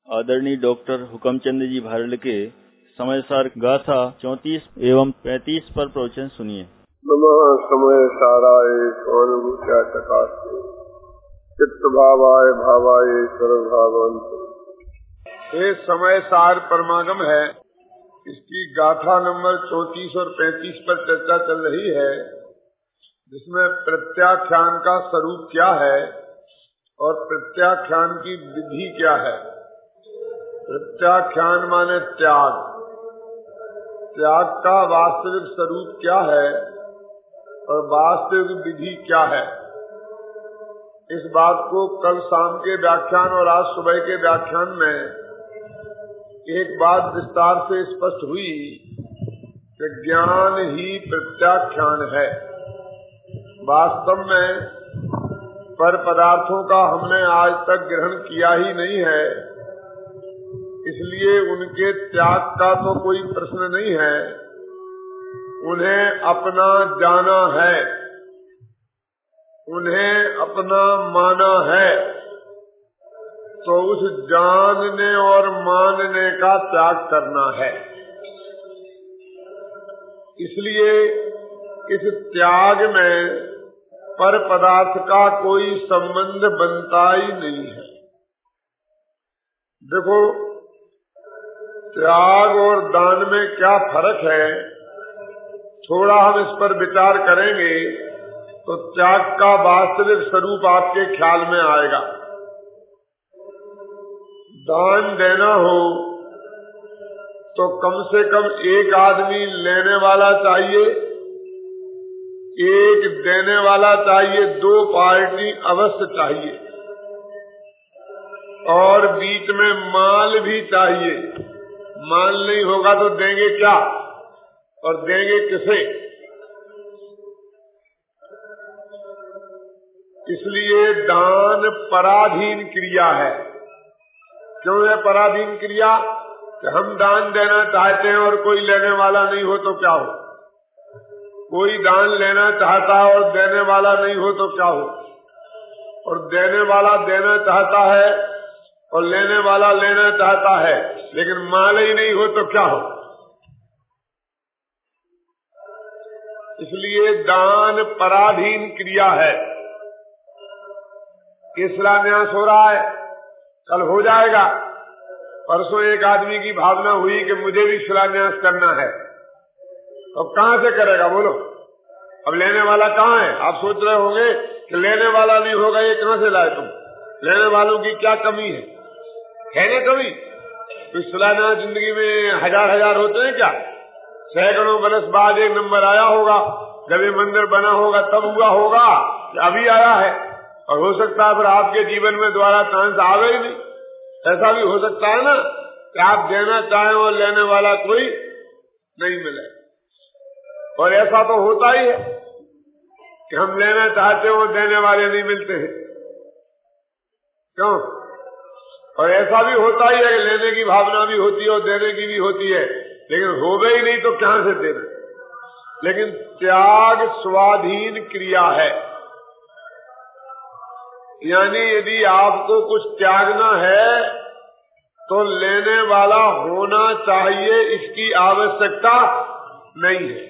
आदरणीय डॉक्टर हुकमचंद जी भारल के समय सार गाथा 34 एवं 35 पर प्रवचन सुनिए। नमः समय साराय स्वानुभूत्या चकास्ते चित्त भावाय भावाय सर्वभावंत। ये समय सार परमागम है। इसकी गाथा नंबर 34 और 35 पर चर्चा चल रही है, जिसमें प्रत्याख्यान का स्वरूप क्या है और प्रत्याख्यान की विधि क्या है। प्रत्याख्यान माने त्याग, त्याग का वास्तविक स्वरूप क्या है और वास्तविक विधि क्या है। इस बात को कल शाम के व्याख्यान और आज सुबह के व्याख्यान में एक बात विस्तार से स्पष्ट हुई कि ज्ञान ही प्रत्याख्यान है। वास्तव में पर पदार्थों का हमने आज तक ग्रहण किया ही नहीं है, इसलिए उनके त्याग का तो कोई प्रश्न नहीं है। उन्हें अपना जाना है, उन्हें अपना माना है, तो उस जानने और मानने का त्याग करना है। इसलिए इस त्याग में पर पदार्थ का कोई संबंध बनता ही नहीं है। देखो, त्याग और दान में क्या फर्क है, थोड़ा हम इस पर विचार करेंगे तो त्याग का वास्तविक स्वरूप आपके ख्याल में आएगा। दान देना हो तो कम से कम एक आदमी लेने वाला चाहिए, एक देने वाला चाहिए, दो पार्टी अवश्य चाहिए, और बीच में माल भी चाहिए। माल नहीं होगा तो देंगे क्या और देंगे किसे। इसलिए दान पराधीन क्रिया है। क्यों है पराधीन क्रिया? कि हम दान देना चाहते हैं और कोई लेने वाला नहीं हो तो क्या हो। कोई दान लेना चाहता है और देने वाला नहीं हो तो क्या हो। और देने वाला देना चाहता है और लेने वाला लेना चाहता है, लेकिन माल ही नहीं हो तो क्या हो। इसलिए दान पराधीन क्रिया है। शिलान्यास हो रहा है, कल हो जाएगा। परसों एक आदमी की भावना हुई कि मुझे भी शिलान्यास करना है। अब कहाँ से करेगा बोलो। अब लेने वाला कहाँ है। आप सोच रहे होंगे कि लेने वाला नहीं होगा, ये कहाँ से लाए तुम। लेने वालों की क्या कमी है ना कमी। तो शिलान्यास जिंदगी में हजार हजार होते हैं क्या। सैकड़ों बरस बाद एक नंबर आया होगा, जब ये मंदिर बना होगा तब हुआ होगा कि अभी आया है। और हो सकता है फिर आपके जीवन में दोबारा चांस आ गई नहीं। ऐसा भी हो सकता है ना कि आप देना चाहें और लेने वाला कोई नहीं मिले। और ऐसा तो होता ही है कि हम लेना चाहते हो और देने वाले नहीं मिलते हैं। क्यों? और ऐसा भी होता ही है कि लेने की भावना भी होती है और देने की भी होती है, लेकिन हो गई नहीं तो कहां से देना। लेकिन त्याग स्वाधीन क्रिया है। यानी यदि आपको कुछ त्यागना है तो लेने वाला होना चाहिए, इसकी आवश्यकता नहीं है।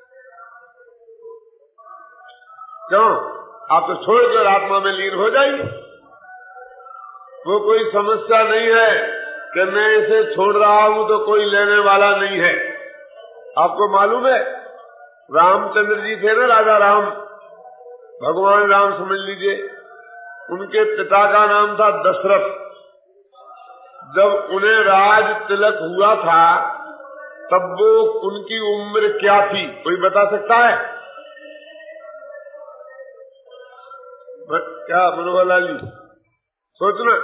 क्यों? आप तो छोड़कर आत्मा में लीन हो जाइए। वो कोई समस्या नहीं है कि मैं इसे छोड़ रहा हूं तो कोई लेने वाला नहीं है। आपको मालूम है, रामचंद्र जी थे ना, राजा राम, भगवान राम समझ लीजिए। उनके पिता का नाम था दशरथ। जब उन्हें राज तिलक हुआ था तब वो उनकी उम्र क्या थी, कोई बता सकता है? क्या मनोहर लाल जी सोचना।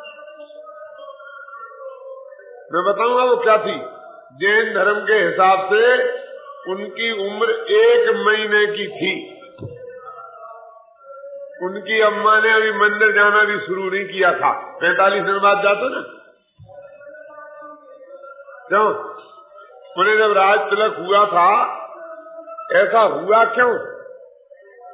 मैं बताऊंगा वो क्या थी। जैन धर्म के हिसाब से उनकी उम्र 1 महीने की थी। उनकी अम्मा ने अभी मंदिर जाना भी शुरू नहीं किया था। 45 दिन बाद जाते ना। क्यों? उन्हें जब राज तिलक हुआ था, ऐसा हुआ क्यों?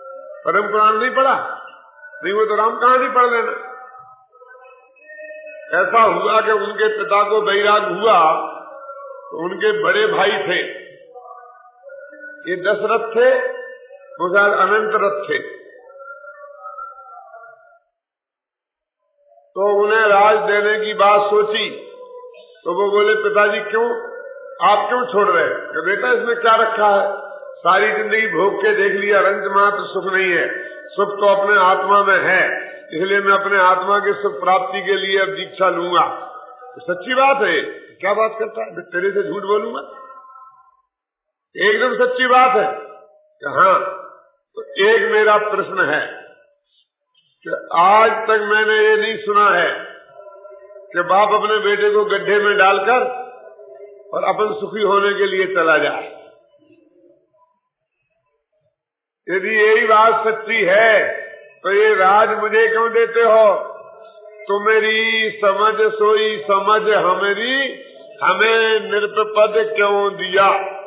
परम पुराण नहीं पढ़ा? नहीं वो तो राम कहानी पढ़ लेना। ऐसा हुआ कि उनके पिता को वैराग हुआ, तो उनके बड़े भाई थे, ये दशरथ थे, वो शायद अनंत रथ थे, तो उन्हें राज देने की बात सोची। तो वो बोले, पिताजी क्यों, आप क्यों छोड़ रहे हैं? कि बेटा इसमें क्या रखा है, सारी जिंदगी भोग के देख लिया, रंज मात्र सुख नहीं है, सुख तो अपने आत्मा में है, इसलिए मैं अपने आत्मा के सुख प्राप्ति के लिए अब दीक्षा लूंगा। तो सच्ची बात है, क्या बात करता है, मैं तेरे से झूठ बोलूंगा? एकदम सच्ची बात है। हाँ, तो एक मेरा प्रश्न है कि आज तक मैंने ये नहीं सुना है कि बाप अपने बेटे को गड्ढे में डालकर और अपन सुखी होने के लिए चला जाए। यदि यही बात सच्ची है तो ये राज मुझे क्यों देते हो? तुम्हारी समझ सोई समझ हमेरी, हमें निरपद क्यों दिया?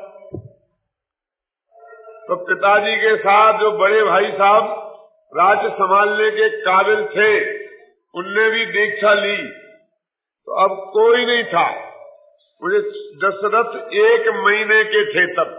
तो पिताजी के साथ जो बड़े भाई साहब राज्य संभालने के काबिल थे, उनने भी दीक्षा ली, तो अब कोई नहीं था। मुझे दशरथ 1 महीने के थे तब,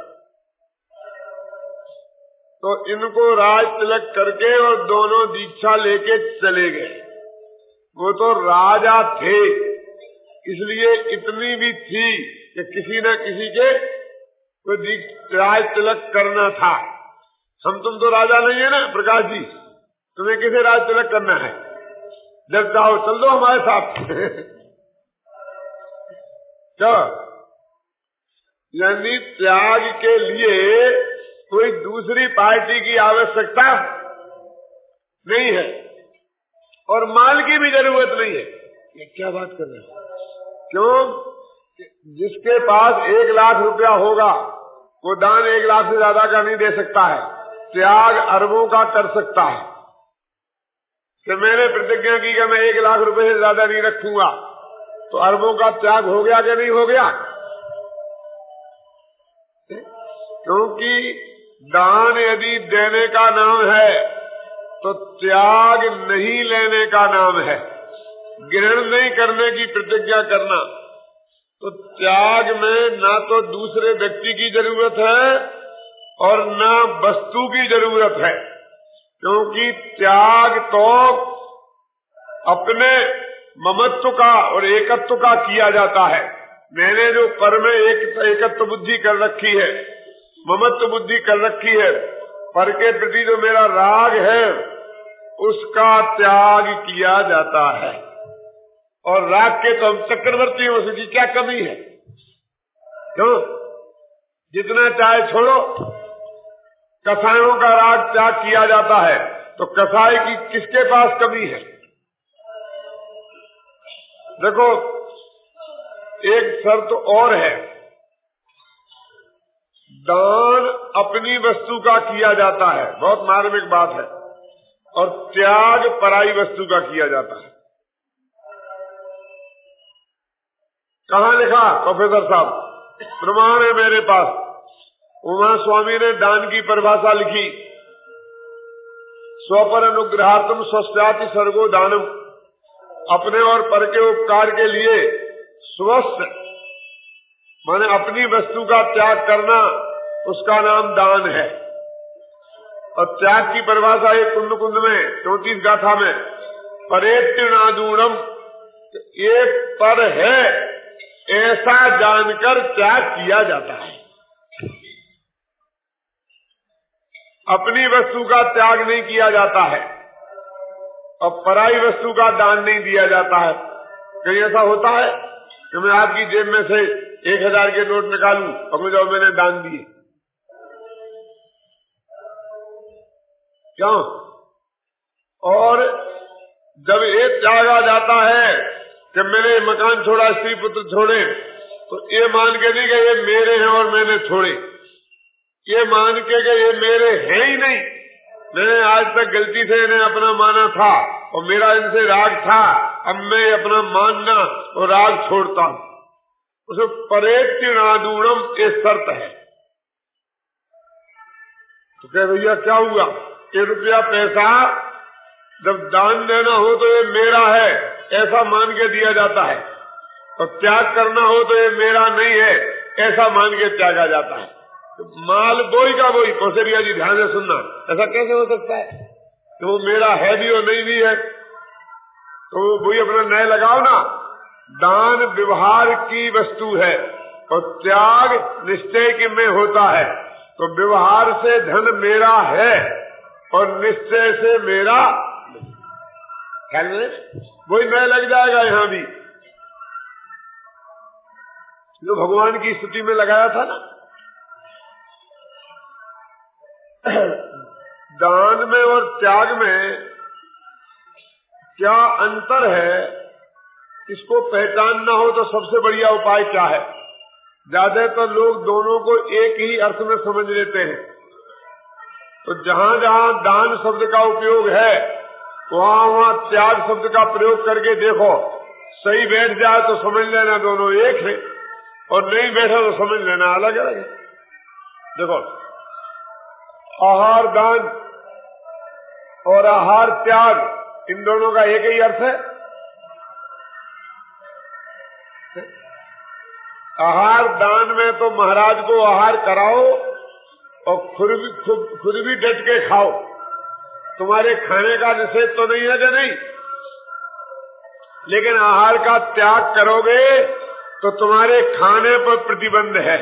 तो इनको राज तिलक करके और दोनों दीक्षा लेके चले गए। वो तो राजा थे, इसलिए इतनी भी थी कि किसी न किसी के कोई राज तिलक करना था। हम तुम तो राजा नहीं है ना प्रकाश जी, तुम्हें किसे राज तिलक करना है? जब चाहो चल दो हमारे साथ। क्या यानी त्याग के लिए कोई दूसरी पार्टी की आवश्यकता नहीं है और माल की भी जरूरत नहीं है। ये क्या बात कर रहे हैं? क्यों? जिसके पास 1 लाख रुपया होगा वो दान 1 लाख से ज्यादा का नहीं दे सकता है, त्याग अरबों का कर सकता है। कि मैंने प्रतिज्ञा की कि मैं 1 लाख रुपए से ज्यादा नहीं रखूंगा, तो अरबों का त्याग हो गया कि नहीं हो गया? क्योंकि दान यदि देने का नाम है तो त्याग नहीं लेने का नाम है। ग्रहण नहीं करने की प्रतिज्ञा करना, तो त्याग में ना तो दूसरे व्यक्ति की जरूरत है और ना वस्तु की जरूरत है, क्योंकि त्याग तो अपने ममत्व का और एकत्व का किया जाता है। मैंने जो पर में एकत्व बुद्धि कर रखी है, ममत्व बुद्धि कर रखी है, पर के प्रति जो मेरा राग है उसका त्याग किया जाता है। और राग के तो हम चक्रवर्ती हो, उसकी क्या कमी है? क्यों? जितना चाहे छोड़ो। कसायों का राग त्याग किया जाता है, तो कसाई की किसके पास कमी है? देखो, एक शर्त और है, दान अपनी वस्तु का किया जाता है, बहुत मार्मिक बात है, और त्याग पराई वस्तु का किया जाता है। कहाँ लिखा प्रोफेसर साहब? प्रमाण है मेरे पास। उमा स्वामी ने दान की परिभाषा लिखी, स्वपर अनुग्रहार्थम स्वस्याति सर्गो दानम। अपने और पर के उपकार के लिए स्वस्थ माने अपनी वस्तु का त्याग करना, उसका नाम दान है। और त्याग की परिभाषा एक कुंड कुंड में 34 गाथा में, परेत्यनादूणम, एक पर है ऐसा जानकर त्याग किया जाता है। अपनी वस्तु का त्याग नहीं किया जाता है और पराई वस्तु का दान नहीं दिया जाता है। कहीं ऐसा होता है कि मैं आपकी जेब में से 1000 के नोट निकालूं और मुझे मैंने दान दिए? क्यों? और जब ये त्यागा जाता है कि मैंने मकान छोड़ा, स्त्री पुत्र छोड़े, तो ये मान के नहीं कि ये मेरे हैं और मैंने छोड़े, ये मान के कि ये मेरे हैं ही नहीं, मैंने आज तक गलती से इन्हें अपना माना था और मेरा इनसे राग था, अब मैं अपना मानना और राग छोड़ता हूं। उसे परेत्यनादूणम ये शर्त है। तो क्या भैया क्या हुआ? 1 रुपया पैसा जब दान देना हो तो ये मेरा है, ऐसा मान के दिया जाता है, तो त्याग करना हो तो ये मेरा नहीं है ऐसा मान के त्यागा जाता है। तो माल बोई का बोई, कौशरिया जी ध्यान से सुनना, ऐसा कैसे हो सकता है कि वो मेरा है भी और नहीं भी है? तो वही अपना न्याय लगाओ ना। दान व्यवहार की वस्तु है और त्याग निश्चय के में होता है। तो व्यवहार से धन मेरा है और निश्चय से मेरा ख्याल में वही न्याय लग जाएगा। यहाँ भी जो भगवान की स्तुति में लगाया था ना, दान में और त्याग में क्या अंतर है, इसको पहचानना हो तो सबसे बढ़िया उपाय क्या है? ज्यादातर लोग दोनों को एक ही अर्थ में समझ लेते हैं। तो जहां जहां दान शब्द का उपयोग है वहां वहां त्याग शब्द का प्रयोग करके देखो, सही बैठ जाए तो समझ लेना दोनों एक है, और नहीं बैठा तो समझ लेना अलग अलग है। देखो, आहार दान और आहार त्याग, इन दोनों का एक ही अर्थ है। आहार दान में तो महाराज को आहार कराओ और खुद भी डट के खाओ। तुम्हारे खाने का निषेध तो नहीं है कि नहीं, लेकिन आहार का त्याग करोगे तो तुम्हारे खाने पर प्रतिबंध है।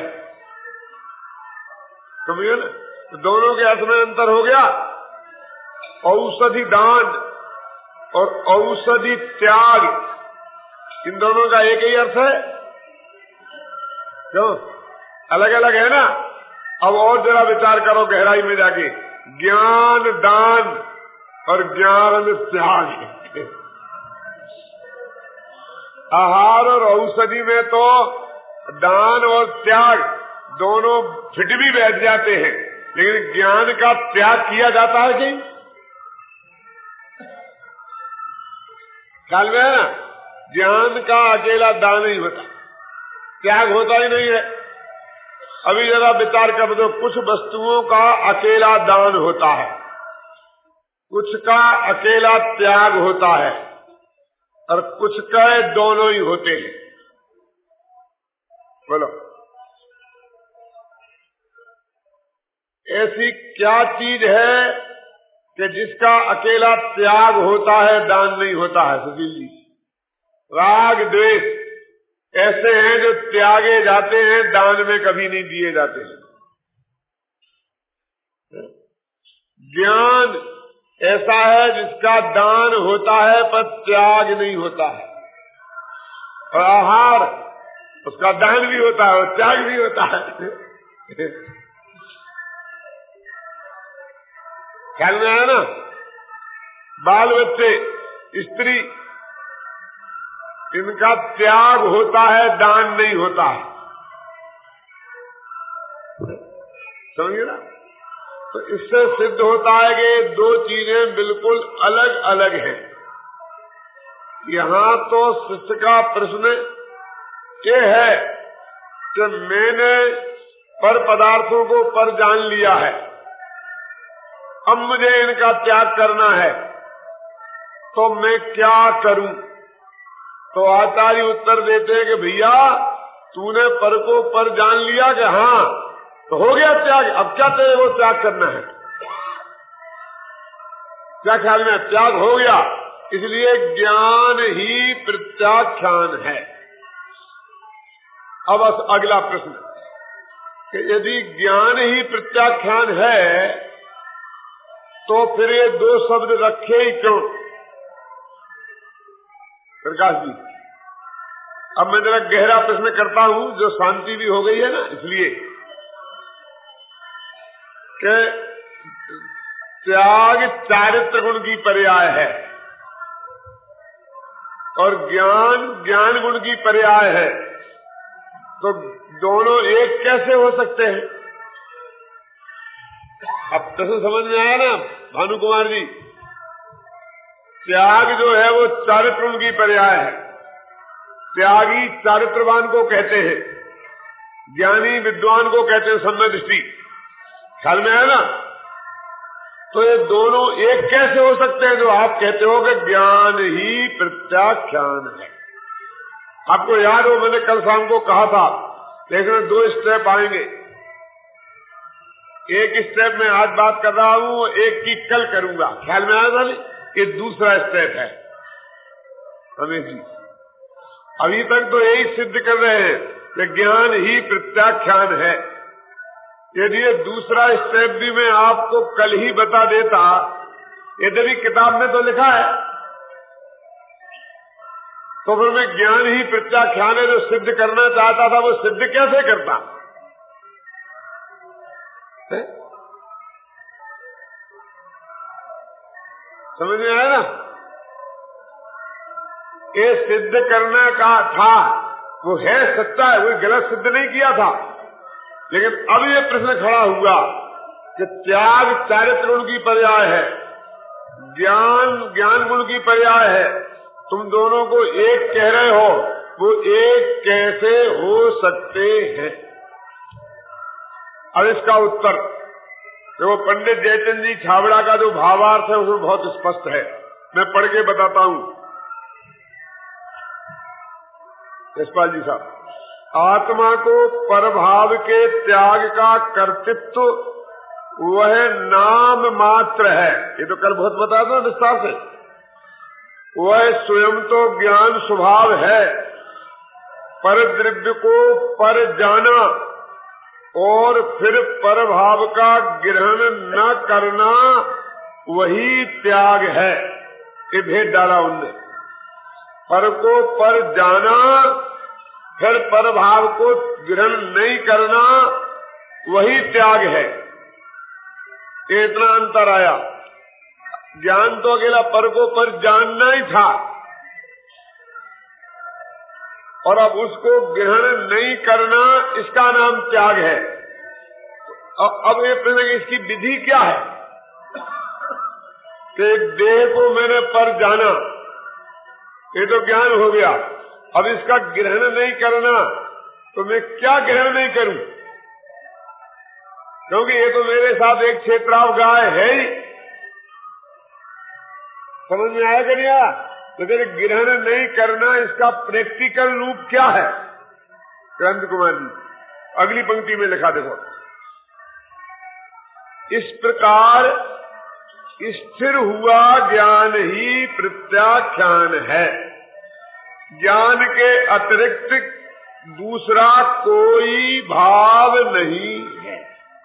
समझिए ना, तो दोनों के अर्थ में अंतर हो गया। औषधि दान और औषधि त्याग, इन दोनों का एक ही अर्थ है। क्यों अलग अलग है ना? अब और जरा विचार करो गहराई में जाके। ज्ञान दान और ज्ञान त्याग, आहार और औषधि में तो दान और त्याग दोनों फिट भी बैठ जाते हैं, लेकिन ज्ञान का त्याग किया जाता है कि ख्याल में है ना? ज्ञान का अकेला दान नहीं होता, त्याग होता ही नहीं है। अभी जरा विचार कर दो, कुछ वस्तुओं का अकेला दान होता है, कुछ का अकेला त्याग होता है, और कुछ का दोनों ही होते हैं। बोलो, ऐसी क्या चीज है कि जिसका अकेला त्याग होता है, दान नहीं होता है? सुशील जी, राग द्वेष ऐसे हैं जो त्यागे जाते हैं, दान में कभी नहीं दिए जाते हैं। ज्ञान ऐसा है जिसका दान होता है पर त्याग नहीं होता है, और आहार उसका दान भी होता है और त्याग भी होता है। ख्याल में आया ना? बाल बच्चे, स्त्री, इनका त्याग होता है, दान नहीं होता है। समझिए ना? तो इससे सिद्ध होता है कि दो चीजें बिल्कुल अलग अलग हैं। यहाँ तो शिष्य का प्रश्न ये है कि मैंने पर पदार्थों को पर जान लिया है, अब मुझे इनका त्याग करना है, तो मैं क्या करूं? तो आचार्य उत्तर देते हैं कि भैया तूने पर को पर जान लिया कि हाँ, तो हो गया त्याग, अब क्या तेरे को त्याग करना है? क्या ख्याल में? त्याग हो गया, इसलिए ज्ञान ही प्रत्याख्यान है। अब अगला प्रश्न कि यदि ज्ञान ही प्रत्याख्यान है तो फिर ये दो शब्द रखे ही क्यों? प्रकाश जी, अब मैं जरा गहरा प्रश्न करता हूं, जो शांति भी हो गई है ना, इसलिए कि त्याग चारित्र गुण की पर्याय है और ज्ञान ज्ञान गुण की पर्याय है, तो दोनों एक कैसे हो सकते हैं? अब प्रश्न समझ में आया ना भानु कुमार जी? त्याग जो है वो चारित्र गुण की पर्याय है। त्यागी चारित्रवान को कहते हैं, ज्ञानी विद्वान को कहते हैं सम्यक दृष्टि। ख्याल में है ना? तो ये दोनों एक कैसे हो सकते हैं जो आप कहते हो कि ज्ञान ही प्रत्याख्यान है? आपको याद हो मैंने कल शाम को कहा था, लेकिन 2 स्टेप आएंगे। एक स्टेप में आज बात कर रहा हूं, एक की कल करूंगा। ख्याल में आया था नहीं? ये दूसरा स्टेप है रमेश जी। अभी तक तो यही सिद्ध कर रहे हैं कि ज्ञान ही प्रत्याख्यान है। यदि ये दूसरा स्टेप भी मैं आपको कल ही बता देता, यद्यपि किताब में तो लिखा है, तो फिर मैं ज्ञान ही प्रत्याख्यान है जो सिद्ध करना चाहता था वो सिद्ध कैसे करता? समझ में आया ना? ये सिद्ध करना का था, वो है सच्चा है, वो गलत सिद्ध नहीं किया था। लेकिन अब ये प्रश्न खड़ा हुआ कि त्याग चारित्र गुण की पर्याय है, ज्ञान ज्ञान गुण की पर्याय है। तुम दोनों को एक कह रहे हो, वो एक कैसे हो सकते हैं? अब इसका उत्तर देखो, पंडित जयचंद जी छाबड़ा का जो भावार्थ है उसमें बहुत स्पष्ट है। मैं पढ़ के बताता हूं। यशपाल जी साहब, आत्मा को परभाव के त्याग का कर्तृत्व वह नाम मात्र है। ये तो कल बहुत बताया था विस्तार से। वह स्वयं तो ज्ञान स्वभाव है, पर द्रव्य को पर जाना और फिर परभाव का ग्रहण न करना वही त्याग है। ये भेद डाला उनने। पर को पर जाना, फिर परभाव को ग्रहण नहीं करना वही त्याग है। ये इतना अंतर आया। ज्ञान तो अकेला पर को पर जानना ही था, और अब उसको ग्रहण नहीं करना इसका नाम त्याग है। अब ये प्रश्न इसकी विधि क्या है कि देह को मैंने पर जाना, ये तो ज्ञान हो गया। अब इसका ग्रहण नहीं करना, तो मैं क्या ग्रहण नहीं करूं? क्योंकि ये तो मेरे साथ एक क्षेत्राव गाय है ही। समझ में आया कि नहीं आया? तो फिर ग्रहण नहीं करना इसका प्रैक्टिकल रूप क्या है? क्रांति कुमार जी अगली पंक्ति में लिखा देखो, इस प्रकार स्थिर हुआ ज्ञान ही प्रत्याख्यान है। ज्ञान के अतिरिक्त दूसरा कोई भाव नहीं है।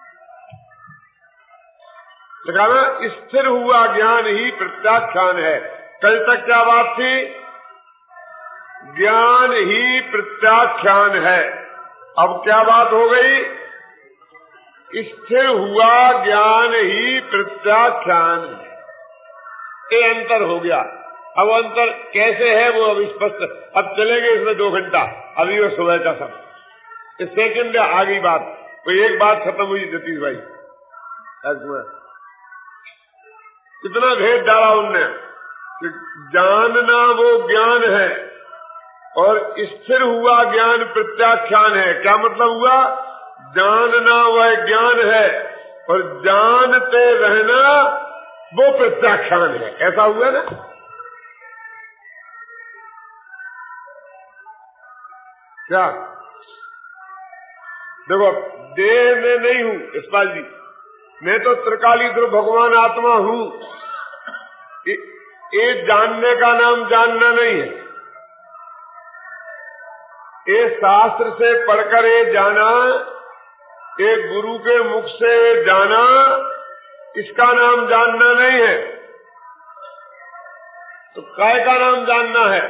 लिखा ना, स्थिर हुआ ज्ञान ही प्रत्याख्यान है। कल तक क्या बात थी? ज्ञान ही प्रत्याख्यान है। अब क्या बात हो गई? स्थिर हुआ ज्ञान ही प्रत्याख्यान है। ये अंतर हो गया। अब अंतर कैसे है वो अब स्पष्ट। अब चलेंगे इसमें 2 घंटा, अभी वो सुबह का सब। इस सेकंड आ गई बात। तो एक बात खत्म हुई जतीश भाई। कितना भेद डाला उनने कि जानना वो ज्ञान है और स्थिर हुआ ज्ञान प्रत्याख्यान है। क्या मतलब हुआ? जानना वह ज्ञान है और जानते रहना वो प्रत्याख्यान है। ऐसा हुआ ना? क्या देखो, देह में नहीं हूं यशपाल जी, मैं तो त्रिकालीश्वर भगवान आत्मा हूं। ये जानने का नाम जानना नहीं है। ये शास्त्र से पढ़कर ये जाना, ये गुरु के मुख से जाना, इसका नाम जानना नहीं है। तो काय का नाम जानना है?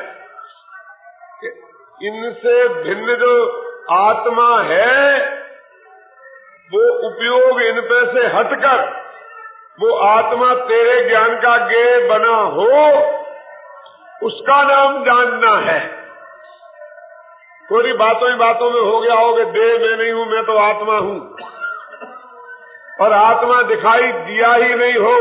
इनसे भिन्न जो आत्मा है वो उपयोग इन पे से हटकर वो आत्मा तेरे ज्ञान का ज्ञेय बना हो, उसका नाम जानना है। थोड़ी बातों ही बातों में हो गया हो कि देह मैं नहीं हूं, मैं तो आत्मा हूं, और आत्मा दिखाई दिया ही नहीं हो,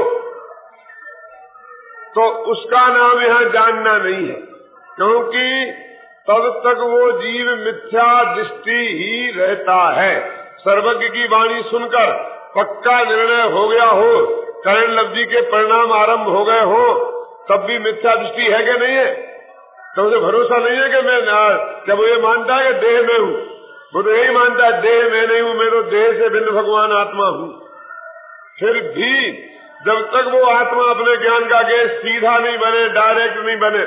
तो उसका नाम यहां जानना नहीं है। क्योंकि तब तक वो जीव मिथ्या दृष्टि ही रहता है। सर्वज्ञ की वाणी सुनकर पक्का निर्णय हो गया हो करण लब्धि के परिणाम आरंभ हो गए हो तब भी मिथ्या दृष्टि है कि नहीं है? तो उसे भरोसा नहीं है कि मैं क्या वो ये मानता है कि देह में हूँ? वो तो यही मानता है देह में नहीं हूँ, मैं तो देह से भिन्न भगवान आत्मा हूँ। फिर भी जब तक वो आत्मा अपने ज्ञान का गेज सीधा नहीं बने, डायरेक्ट नहीं बने,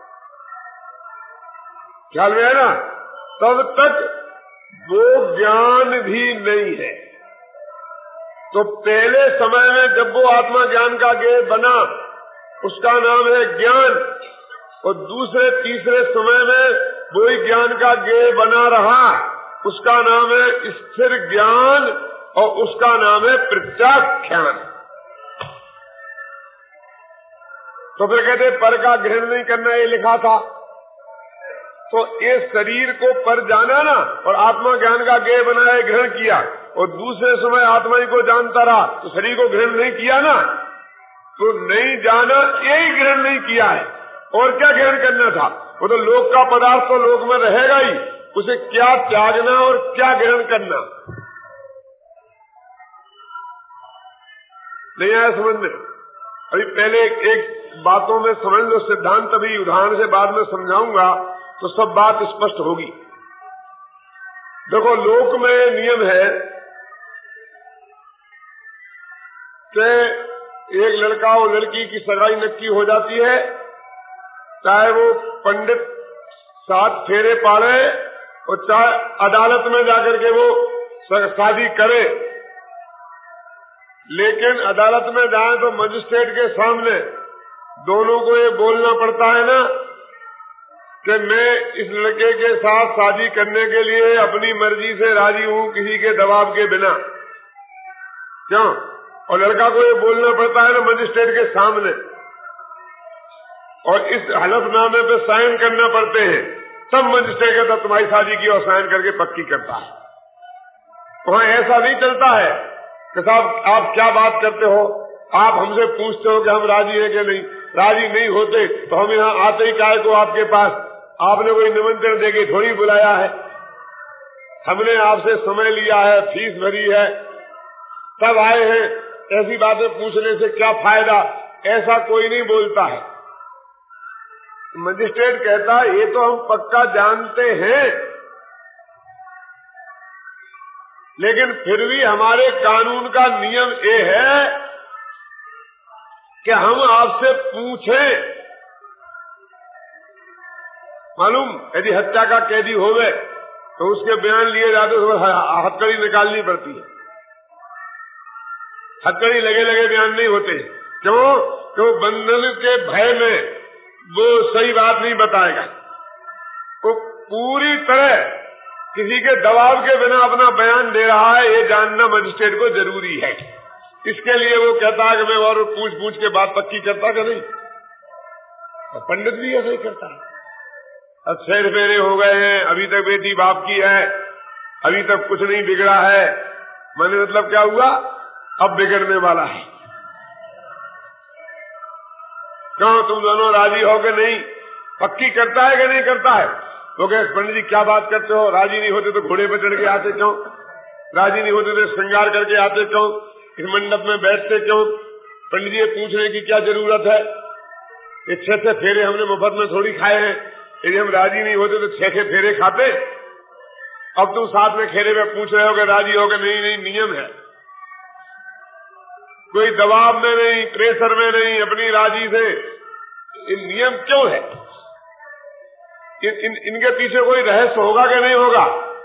ख्याल में है ना, तब तक वो ज्ञान भी नहीं है। तो पहले समय में जब वो आत्मा ज्ञान का गेज बना उसका नाम है ज्ञान, और दूसरे तीसरे समय में वही ज्ञान का गेय बना रहा, उसका नाम है स्थिर ज्ञान और उसका नाम है प्रत्याख्यान। तो फिर कहते पर का ग्रहण नहीं करना ये लिखा था, तो ये शरीर को पर जाना ना और आत्मा ज्ञान का गेय बनाया ग्रहण किया, और दूसरे समय आत्मा ही को जानता रहा तो शरीर को ग्रहण नहीं किया ना, तो नहीं जाना यही ग्रहण नहीं किया है। और क्या ग्रहण करना था? वो तो लोक का पदार्थ तो लोक में रहेगा ही, उसे क्या त्यागना और क्या ग्रहण करना नहीं आया समझ में। अभी पहले एक बातों में समझ लो सिद्धांत, अभी उदाहरण से बाद में समझाऊंगा तो सब बात स्पष्ट होगी। देखो लोक में नियम है कि एक लड़का और लड़की की सगाई नक्की हो जाती है, चाहे वो पंडित 7 फेरे पाड़े और चाहे अदालत में जाकर के वो शादी करे, लेकिन अदालत में जाए तो मजिस्ट्रेट के सामने दोनों को ये बोलना पड़ता है ना कि मैं इस लड़के के साथ शादी करने के लिए अपनी मर्जी से राजी हूँ, किसी के दबाव के बिना। क्यों? और लड़का को ये बोलना पड़ता है ना मजिस्ट्रेट के सामने, और इस हलफनामे पे साइन करना पड़ते हैं, तब मजिस्ट्रेट कहता तुम्हारी शादी की और साइन करके पक्की करता है। वहाँ ऐसा नहीं चलता है कि साहब आप क्या बात करते हो, आप हमसे पूछते हो कि हम राजी हैं कि नहीं, राजी नहीं होते तो हम यहाँ आते ही काहे को आपके पास, आपने कोई निमंत्रण देके थोड़ी बुलाया है, हमने आपसे समय लिया है, फीस भरी है, तब आए हैं, ऐसी बातें पूछने से क्या फायदा, ऐसा कोई नहीं बोलता है। मजिस्ट्रेट कहता ये तो हम पक्का जानते हैं, लेकिन फिर भी हमारे कानून का नियम ये है कि हम आपसे पूछें। मालूम यदि हत्या का कैदी हो गए तो उसके बयान लिए जाते तो हथकड़ी निकालनी पड़ती है, हथकड़ी लगे लगे बयान नहीं होते। क्यों? क्यों? बंधन के भय में वो सही बात नहीं बताएगा, वो पूरी तरह किसी के दबाव के बिना अपना बयान दे रहा है, ये जानना मजिस्ट्रेट को जरूरी है। इसके लिए वो कहता है कि मैं और पूछ के बात पक्की करता कि नहीं, तो पंडित भी ऐसा ही करता है। अब 6 फेरे हो गए हैं, अभी तक बेटी बाप की है, अभी तक कुछ नहीं बिगड़ा है, मैंने मतलब क्या हुआ, अब बिगड़ने वाला है। क्यों? तुम दोनों राजी हो कि नहीं, पक्की करता है कि नहीं करता है? तो कहे पंडित जी क्या बात करते हो, राजी नहीं होते तो घोड़े पर चढ़ के आते क्यों, राजी नहीं होते तो श्रृंगार करके आते क्यों, इस मंडप में बैठते क्यों? पंडित जी पूछने की क्या जरूरत है, ये 6 फेरे हमने मुफ्त में थोड़ी खाए हैं, यदि हम राजी नहीं होते तो 6 फेरे खाते। अब तुम साथ में खेरे में पूछ रहे हो कि राजी हो कि नहीं, नहीं नियम है, कोई दबाव में नहीं, प्रेशर में नहीं, अपनी राजी से। इन नियम क्यों है? इनके पीछे कोई रहस्य होगा कि नहीं होगा?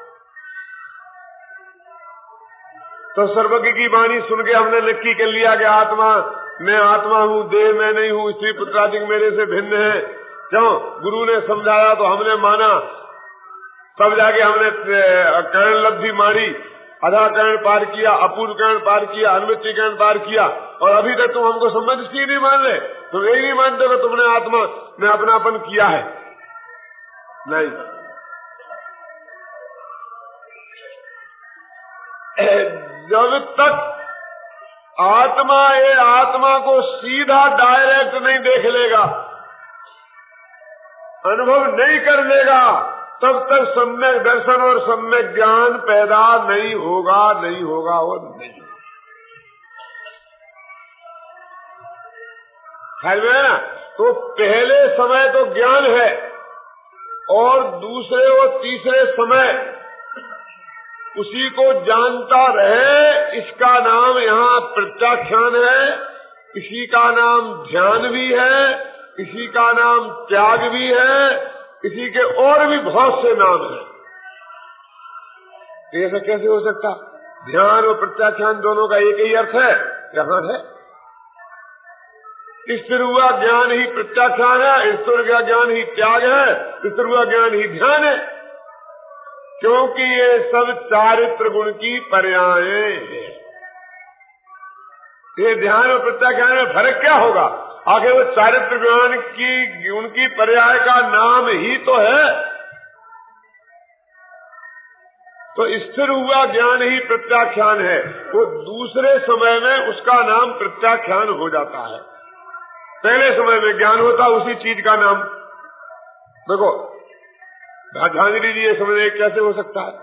तो सर्वज्ञ की वाणी सुन के हमने नक्की कर लिया कि आत्मा, मैं आत्मा हूँ, देह मैं नहीं हूँ, स्त्री पुत्रादि मेरे से भिन्न है। क्यों? गुरु ने समझाया तो हमने माना, तब जाके हमने करण लब्धि मारी, अधाकरण पार किया, अपूर्वकरण पार किया, अनुमितिकरण पार किया, और अभी तक तुम हमको समझ ही नहीं मान रहे। तुम यही नहीं मानते कि तुमने आत्मा में अपनापन किया है। नहीं, जब तक आत्मा को सीधा डायरेक्ट नहीं देख लेगा, अनुभव नहीं कर लेगा, तब तक सम्यक दर्शन और सम्यक ज्ञान पैदा नहीं होगा, नहीं होगा और नहीं होगा। ख्याल में है ना। तो पहले समय तो ज्ञान है और दूसरे और तीसरे समय उसी को जानता रहे, इसका नाम यहाँ प्रत्याख्यान है, इसी का नाम ध्यान भी है, इसी का नाम त्याग भी है, इसी के और भी बहुत से नाम हैं। ऐसा कैसे हो सकता? ध्यान और प्रत्याख्यान दोनों का एक ही अर्थ है, यहाँ है। स्थिर हुआ ज्ञान ही प्रत्याख्यान है, स्थिर हुआ ज्ञान ही त्याग है, स्थिर हुआ ज्ञान ही ध्यान है, क्योंकि ये सब चारित्र गुण की पर्यायें हैं। ये ध्यान और प्रत्याख्यान में फर्क क्या होगा? आगे वो चारित्र ज्ञान की उनकी पर्याय का नाम ही तो है। तो स्थिर हुआ ज्ञान ही प्रत्याख्यान है, वो दूसरे समय में उसका नाम प्रत्याख्यान हो जाता है। पहले समय में ज्ञान होता उसी चीज का नाम। देखो ध्यान दीजिए, ये समझे कैसे हो सकता है।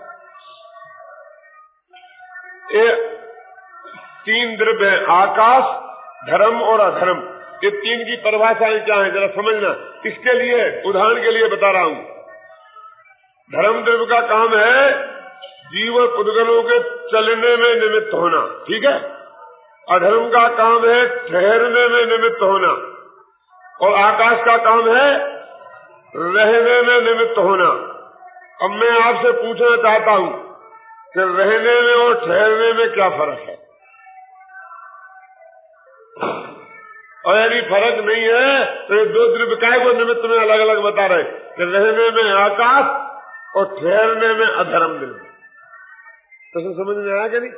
ये तीन द्रव्य है, आकाश, धर्म और अधर्म। ये तीन की परिभाषाएं क्या है जरा समझना। इसके लिए उदाहरण के लिए बता रहा हूं। धर्म द्रव्य का काम है जीव और पुद्गलों के चलने में निमित्त होना, ठीक है। अधर्म का काम है ठहरने में निमित्त होना, और आकाश का काम है रहने में निमित्त होना। अब मैं आपसे पूछना चाहता हूं कि रहने में और ठहरने में क्या फर्क है? और यदि फर्क नहीं है तो ये दो द्रव्य काय को निमित्त में अलग अलग बता रहे कि रहने में आकाश और ठहरने में अधर्म द्रव्य। तो समझ में आया कि नहीं?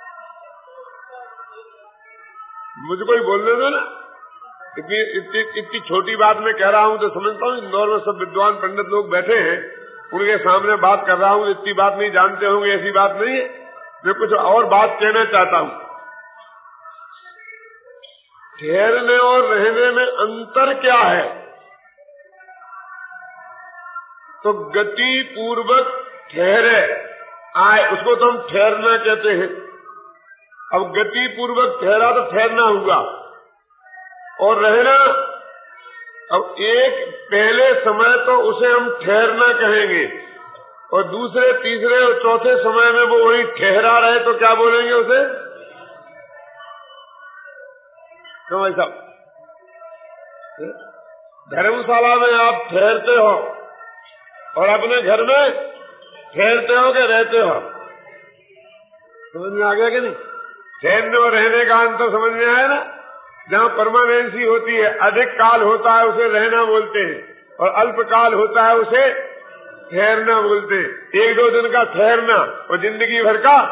मुझको ही बोलने दो ना। इतनी छोटी बात मैं कह रहा हूं तो समझता हूँ। इंदौर में सब विद्वान पंडित लोग बैठे हैं, उनके सामने बात कर रहा हूँ। इतनी बात नहीं जानते होंगे, ऐसी बात नहीं है। मैं कुछ और बात कहना चाहता हूँ। ठहरने और रहने में अंतर क्या है? तो गति पूर्वक ठहरे आए, उसको तो हम ठहरना कहते हैं। अब गति पूर्वक ठहरा तो ठहरना हुआ, और रहना, अब एक पहले समय तो उसे हम ठहरना कहेंगे, और दूसरे तीसरे और चौथे समय में वो वही ठहरा रहे तो क्या बोलेंगे उसे? क्यों ऐसा? धर्मशाला में आप ठहरते हो और अपने घर में ठहरते हो कि रहते हो? समझ में आ गया कि नहीं? ठहरने और रहने का अंतर समझ में आया ना। जहाँ परमानेंसी होती है, अधिक काल होता है उसे रहना बोलते हैं, और अल्प काल होता है उसे ठहरना बोलते हैं। एक दो दिन का ठहरना और जिंदगी भर का।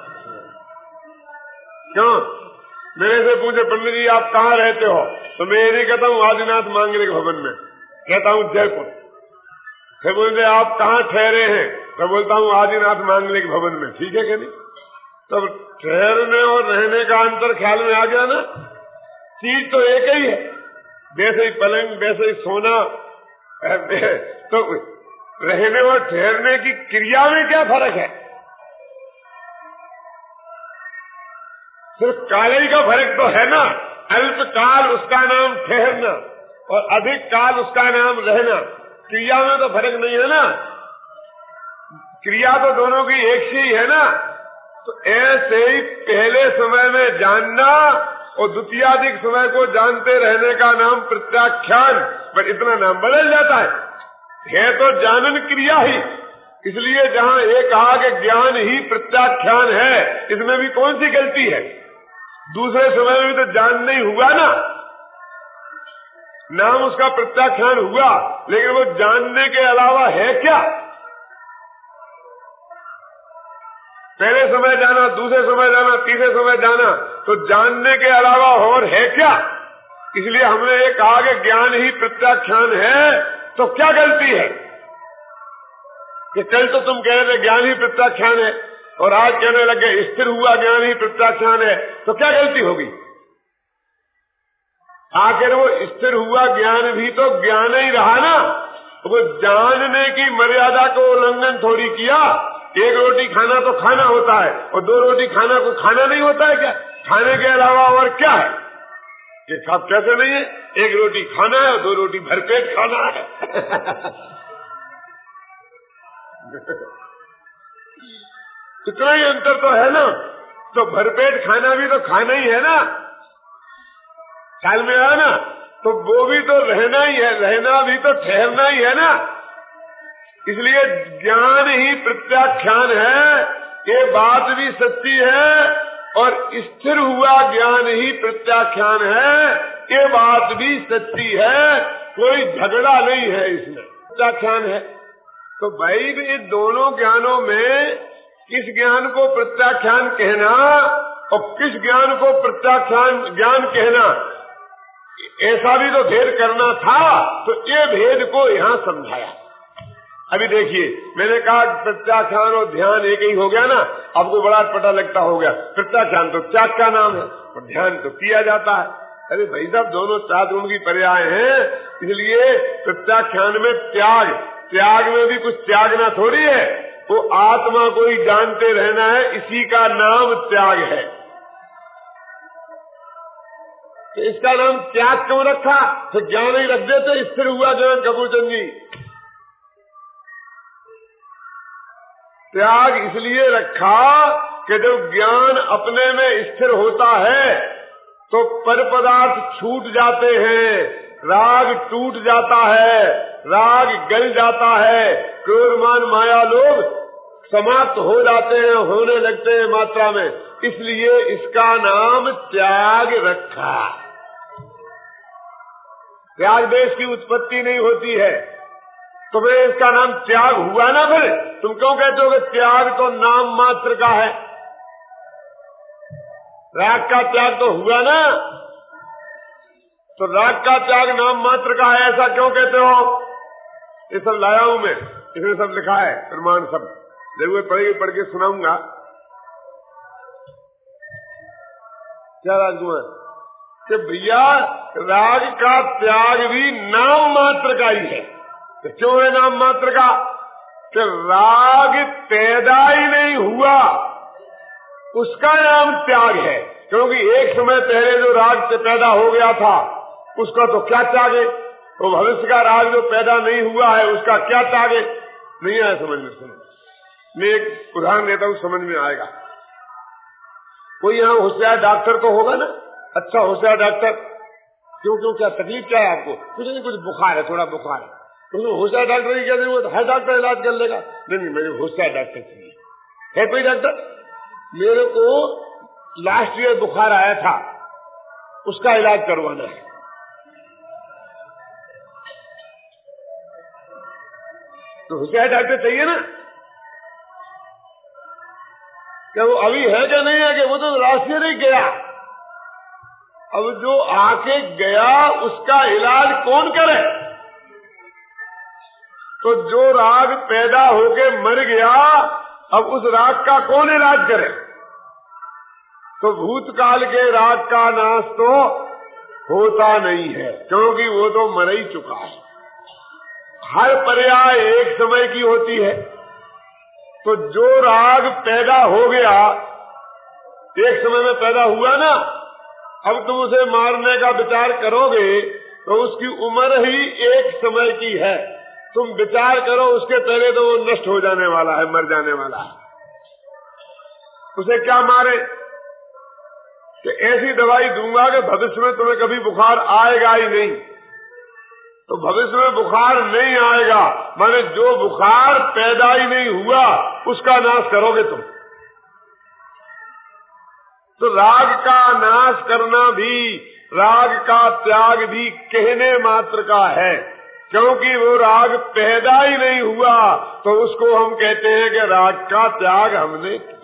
क्यों? मेरे से पूछे पंडित जी आप कहाँ रहते हो, तो मैं ये नहीं कहता हूँ आदिनाथ मांगलिक भवन में, कहता हूँ जयपुर। फिर बोलते आप कहाँ ठहरे हैं, तो बोलता हूँ आदिनाथ मांगलिक भवन में। ठीक है कि नहीं? तो ठहरने और रहने का अंतर ख्याल में आ गया ना। चीज तो एक ही है, वैसे ही पलंग, वैसे ही सोना। तो रहने और ठहरने की क्रिया में क्या फर्क है? सिर्फ काल का फर्क तो है ना। अल्प काल उसका नाम ठहरना और अधिक काल उसका नाम रहना। क्रिया में तो फर्क नहीं है ना। क्रिया तो दोनों की एक सी है ना। तो ऐसे ही पहले समय में जानना और द्वितीयाधिक समय को जानते रहने का नाम प्रत्याख्यान, पर इतना नाम बदल जाता है तो जानन क्रिया ही। इसलिए जहाँ एक कहा कि ज्ञान ही प्रत्याख्यान है, इसमें भी कौन सी गलती है? दूसरे समय में भी तो जानना ही हुआ ना, नाम उसका प्रत्याख्यान हुआ, लेकिन वो जानने के अलावा है क्या? पहले समय जाना, दूसरे समय जाना, तीसरे समय जाना, तो जानने के अलावा और है क्या? इसलिए हमने ये कहा कि ज्ञान ही प्रत्याख्यान है। तो क्या गलती है कि कल तो तुम कह रहे थे ज्ञान ही प्रत्याख्यान है और आज कहने लगे स्थिर हुआ ज्ञान ही प्रत्याख्यान है, तो क्या गलती होगी? आखिर वो स्थिर हुआ ज्ञान भी तो ज्ञान ही रहा ना। वो जानने की मर्यादा को उल्लंघन थोड़ी किया। एक रोटी खाना तो खाना होता है और दो रोटी खाना को खाना नहीं होता है क्या? खाने के अलावा और क्या है? कि सब कैसे नहीं है, एक रोटी खाना है, 2 रोटी भरपेट खाना है। इतना ही अंतर तो है ना। तो भरपेट खाना भी तो खाना ही है ना, ख्याल में आया ना। तो वो भी तो रहना ही है, रहना भी तो ठहरना ही है ना। इसलिए ज्ञान ही प्रत्याख्यान है, ये बात भी सच्ची है, और स्थिर हुआ ज्ञान ही प्रत्याख्यान है, ये बात भी सच्ची है। कोई झगड़ा नहीं है इसमें, प्रत्याख्यान है। तो भाई ये दोनों ज्ञानों में किस ज्ञान को प्रत्याख्यान कहना और किस ज्ञान को प्रत्याख्यान ज्ञान कहना, ऐसा भी तो भेद करना था। तो ये भेद को यहाँ समझाया। अभी देखिए, मैंने कहा प्रत्याख्यान और ध्यान एक ही हो गया ना, आपको बड़ा पता लगता हो गया। प्रत्याख्यान तो त्याग का नाम है और ध्यान तो किया जाता है। अरे भाई साहब, दोनों 4 गुण की पर्याय हैं, इसलिए प्रत्याख्यान में त्याग में भी कुछ त्यागना थोड़ी है, वो आत्मा को ही जानते रहना है, इसी का नाम त्याग है। तो इसका नाम त्याग क्यों रखा? तो ज्ञान ही रख देते, स्थिर हुआ ज्ञान। कपूरचंद जी, त्याग इसलिए रखा कि जब ज्ञान अपने में स्थिर होता है तो पर पदार्थ छूट जाते हैं, राग टूट जाता है, राग गल जाता है, क्रोध मान माया लोग समाप्त हो जाते हैं, होने लगते हैं मात्रा में। इसलिए इसका नाम त्याग रखा। त्याग देश की उत्पत्ति नहीं होती है, तो फिर इसका नाम त्याग हुआ ना। फिर तुम क्यों कहते हो कि त्याग तो नाम मात्र का है? राग का त्याग तो हुआ ना, तो राग का त्याग नाम मात्र का है, ऐसा क्यों कहते हो? ये सब लाया हूं मैं, इसमें सब लिखा है, प्रमाण सब। जरूरत पड़ेगी पढ़ के सुनाऊंगा। क्या राजकुमार कि भैया राग का त्याग भी नाम मात्र का ही है। तो क्यों है नाम मात्र का? कि राग पैदा ही नहीं हुआ, उसका नाम त्याग है। क्योंकि एक समय पहले जो राग से पैदा हो गया था, उसका तो क्या त्याग है? तो भविष्य का राग जो पैदा नहीं हुआ है, उसका क्या त्याग है? नहीं आया समझ में? सुनो, मैं एक उदाहरण देता हूं, समझ में आएगा। कोई यहाँ होशियार डॉक्टर तो होगा ना, अच्छा होशियार डॉक्टर। क्यों क्या तकलीफ क्या है आपको? कुछ नहीं, कुछ बुखार है, थोड़ा बुखार है। तो होशियार डॉक्टर की क्या जरूरत है? डॉक्टर इलाज कर लेगा। नहीं, मेरे होशियार डॉक्टर चाहिए। है कोई डॉक्टर? मेरे को लास्ट ईयर बुखार आया था, उसका इलाज करवाना है। तो होशियार डॉक्टर चाहिए ना। क्या वो अभी है क्या नहीं है? कि वो तो लास्ट ईयर ही गया। अब जो आके गया उसका इलाज कौन करे? तो जो राग पैदा होके मर गया, अब उस राग का कौन इलाज करे? तो भूतकाल के राग का नाश तो होता नहीं है, क्योंकि वो तो मर ही चुका है। हर पर्याय एक समय की होती है। तो जो राग पैदा हो गया, एक समय में पैदा हुआ ना, अब तुम उसे मारने का विचार करोगे तो उसकी उम्र ही एक समय की है। तुम विचार करो, उसके पहले तो वो नष्ट हो जाने वाला है, मर जाने वाला है। उसे क्या मारे? कि ऐसी दवाई दूंगा कि भविष्य में तुम्हें कभी बुखार आएगा ही नहीं। तो भविष्य में बुखार नहीं आएगा, माने जो बुखार पैदा ही नहीं हुआ उसका नाश करोगे तुम। तो राग का नाश करना भी, राग का त्याग भी कहने मात्र का है, क्योंकि वो राग पैदा ही नहीं हुआ। तो उसको हम कहते हैं कि राग का त्याग हमने किया।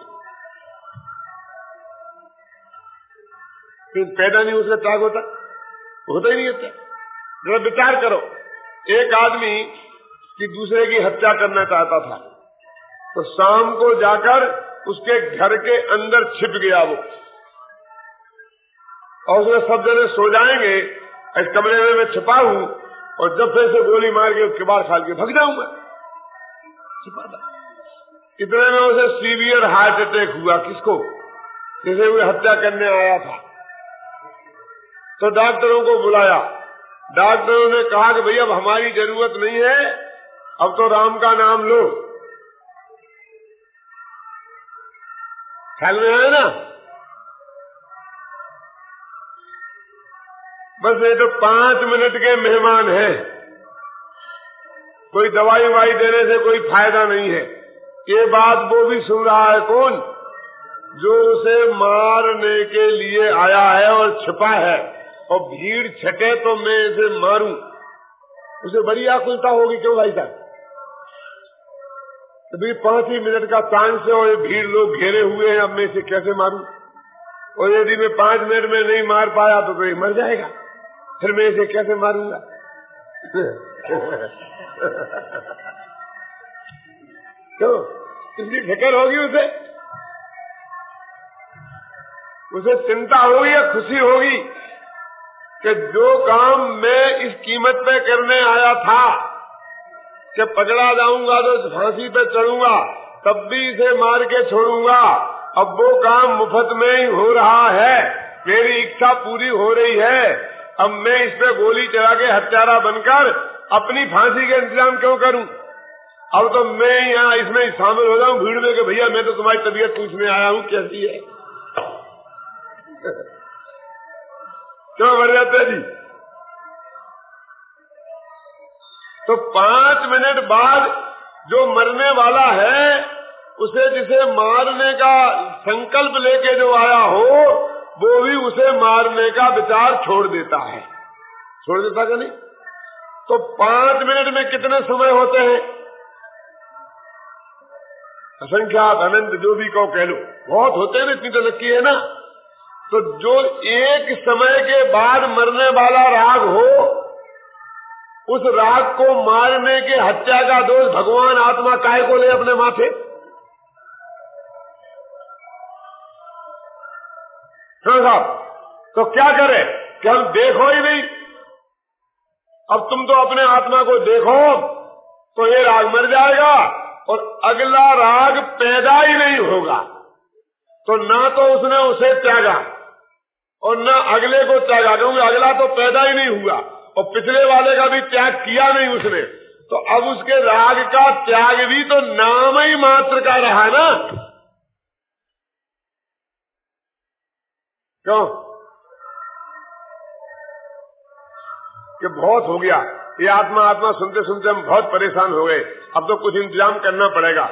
फिर पैदा नहीं उसका त्याग होता ही नहीं होता। जरा विचार करो, एक आदमी की दूसरे की हत्या करना चाहता था, तो शाम को जाकर उसके घर के अंदर छिप गया वो, और उसमें सब जने सो जाएंगे, इस कमरे में मैं छिपा हूं, और जब फिर से गोली मार के उसके बाद खाल के भग जाऊंगा, छिपा था। इतने में उसे सीवियर हार्ट अटैक हुआ। किसको? जैसे वो हत्या करने आया था। तो डॉक्टरों को बुलाया। डॉक्टरों ने कहा कि भैया अब हमारी जरूरत नहीं है, अब तो राम का नाम लो। ख्याल में आया ना? बस ये तो 5 मिनट के मेहमान हैं, कोई दवाई वाई देने से कोई फायदा नहीं है। ये बात वो भी सुन रहा है कौन? जो उसे मारने के लिए आया है और छिपा है, और भीड़ छटे तो मैं इसे मारूं, उसे बड़ी आकुलता होगी। क्यों भाई साहब? अभी 5 ही मिनट का चांस है और ये भीड़ लोग घेरे हुए हैं, अब मैं इसे कैसे मारूं? और यदि मैं 5 मिनट में नहीं मार पाया तो ये मर जाएगा, फिर मैं इसे कैसे मारूंगा? तो इसकी फिक्र होगी उसे चिंता होगी या खुशी होगी कि जो काम मैं इस कीमत पे करने आया था कि पकड़ा जाऊंगा तो फांसी पे चढ़ूंगा, तब भी इसे मार के छोड़ूंगा, अब वो काम मुफ्त में ही हो रहा है, मेरी इच्छा पूरी हो रही है। अब मैं इस पे गोली चला के हत्यारा बनकर अपनी फांसी के इंतजाम क्यों करूं? अब तो मैं यहाँ इसमें शामिल हो जाऊं भीड़ में कि भैया मैं तो तुम्हारी तबीयत पूछने आया हूँ कैसी है। क्यों मर जाते जी? तो 5 मिनट बाद जो मरने वाला है उसे, जिसे मारने का संकल्प लेके जो आया हो, वो भी उसे मारने का विचार छोड़ देता है। छोड़ देता क्या नहीं? तो 5 मिनट में कितने समय होते हैं? असंख्यात, अनंत, जो भी कहो कह लो, बहुत होते हैं ना, इतनी तो लक्की है ना। तो जो एक समय के बाद मरने वाला राग हो, उस राग को मारने के हत्या का दोष भगवान आत्मा काहे को ले अपने माथे? हाँ साहब, तो क्या करे कि हम देखो ही नहीं। अब तुम तो अपने आत्मा को देखो तो ये राग मर जाएगा और अगला राग पैदा ही नहीं होगा। तो ना तो उसने उसे त्यागा और न अगले को त्यागा, क्योंकि अगला तो पैदा ही नहीं हुआ और पिछले वाले का भी त्याग किया नहीं उसने। तो अब उसके राग का त्याग भी तो नाम ही मात्र का रहा ना। क्यों कि बहुत हो गया ये आत्मा आत्मा सुनते सुनते हम बहुत परेशान हो गए, अब तो कुछ इंतजाम करना पड़ेगा,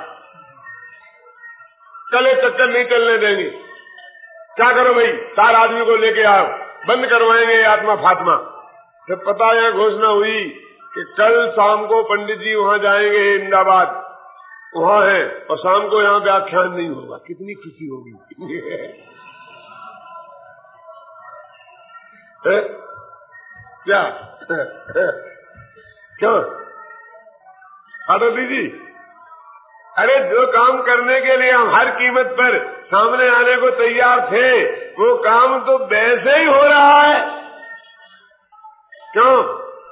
कल ये चक्कर नहीं चलने देंगे। क्या करो भाई, 4 आदमी को लेके आओ, बंद करवाएंगे ये आत्मा फात्मा। जब पता यह घोषणा हुई कि कल शाम को पंडित जी वहां जाएंगे अहमदाबाद, वहां है, और शाम को यहाँ व्याख्यान नहीं होगा, कितनी खुशी होगी। क्या क्यों आदमी जी? अरे जो काम करने के लिए हम हर कीमत पर सामने आने को तैयार थे, वो काम तो वैसे ही हो रहा है। क्यों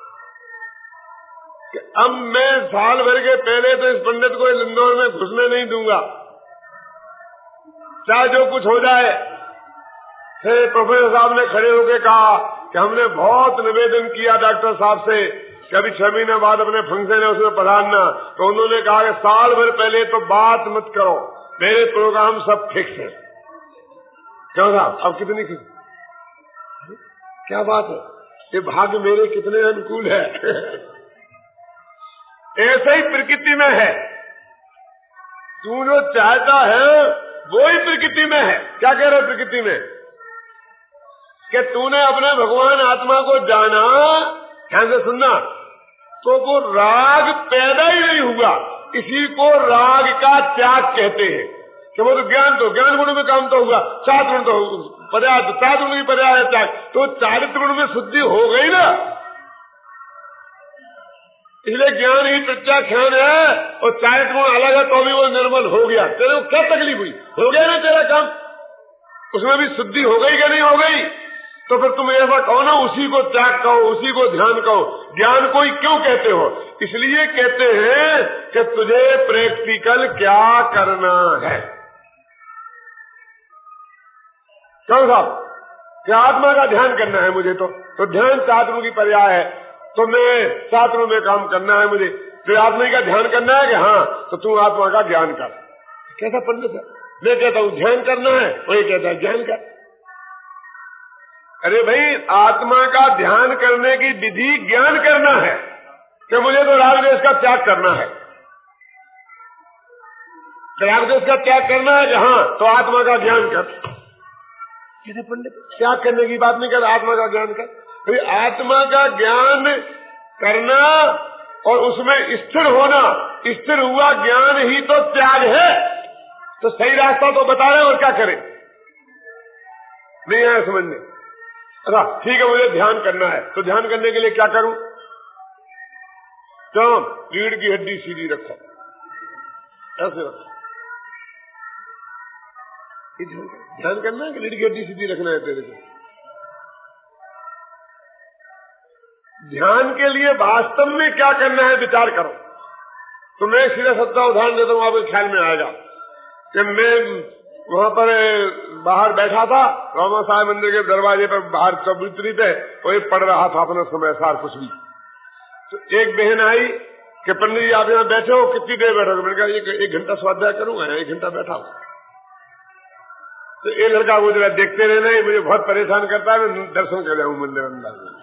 कि अब मैं साल भर के पहले तो इस पंडित को इस इंदौर में घुसने नहीं दूंगा, चाहे जो कुछ हो जाए। फिर प्रोफेसर साहब ने खड़े होकर कहा कि हमने बहुत निवेदन किया डॉक्टर साहब से कि अभी 6 महीने बाद अपने फंक्शन है उसमें पधारना, तो उन्होंने कहा कि साल भर पहले तो बात मत करो, मेरे प्रोग्राम सब फिक्स है। क्यों साहब, अब कितनी खुशी, क्या बात है, ये भाग्य मेरे कितने अनुकूल है। ऐसे ही प्रकृति में है, तू जो चाहता है वो ही प्रकृति में है। क्या कह रहे प्रकृति में कि तूने अपने भगवान आत्मा को जाना, ध्यान से सुनना, तो वो राग पैदा ही नहीं हुआ, इसी को राग का त्याग कहते हैं। कि वो तो ज्ञान गुण में काम तो हुआ, 4 गुण तो पर्याय, 4 गुण की पर्याय है त्याग, तो 4 गुण में शुद्धि हो गई ना। इसलिए ज्ञान ही प्रत्याख्यान है और 4 गुण अलग है तो भी वो निर्मल हो गया। तेरे को क्या तकलीफ हुई? हो गया ना तेरा काम, उसमें भी शुद्धि हो गई क्या नहीं हो गई? तो फिर तुम ऐसा कहो ना, उसी को त्याग कहो, उसी को ध्यान कहो। ज्ञान को ही क्यों कहते हो? इसलिए कहते हैं कि तुझे प्रैक्टिकल क्या करना है। क्यों साहब, कि आत्मा का ध्यान करना है मुझे, तो ध्यान शास्त्रों की पर्याय है, तो मैं शास्त्रों में काम करना है मुझे, तो आत्मा का ध्यान करना है कि हाँ, तो तू आत्मा का ज्ञान कर। कैसा पंडित है? मैं कहता हूँ ध्यान करना है, वही कहता है ज्ञान कर। अरे भाई, आत्मा का ध्यान करने की विधि ज्ञान करना है कि मुझे तो रागद्वेष का त्याग करना है। रागद्वेष का त्याग करना है कि हाँ, तो आत्मा का ज्ञान कर। कहते पंडित त्याग करने की बात नहीं कर, आत्मा का ज्ञान कर। तो आत्मा का ज्ञान करना और उसमें स्थिर होना, स्थिर हुआ ज्ञान ही तो त्याग है। तो सही रास्ता तो बता रहे, और क्या करें? नहीं आया समझ में? अच्छा ठीक है, मुझे ध्यान करना है, तो ध्यान करने के लिए क्या करूं? तो रीढ़ की हड्डी सीधी रखो, ऐसे रखो। ध्यान करना है कि रीढ़ की हड्डी सीधी रखना है तेरे को? ध्यान के लिए वास्तव में क्या करना है विचार करो। तो मैं सीधा सत्ता उदाहरण देता हूँ, आपके ख्याल में आएगा कि मैं वहां पर बाहर बैठा था, रामा साहब मंदिर के दरवाजे पर बाहर चबूतरी पे, वही पढ़ रहा था अपना समय सार कुछ भी। तो एक बहन आई कि पंडित जी आप यहाँ बैठे हो, कितनी देर बैठोगे? मैंने कहा 1 घंटा स्वाध्याय करूंगा, 1 घंटा बैठा हूँ। तो ये लड़का वो जरा देखते रहना, मुझे बहुत परेशान करता है, मैं दर्शन कर जाऊँ मंदिर अंदर में।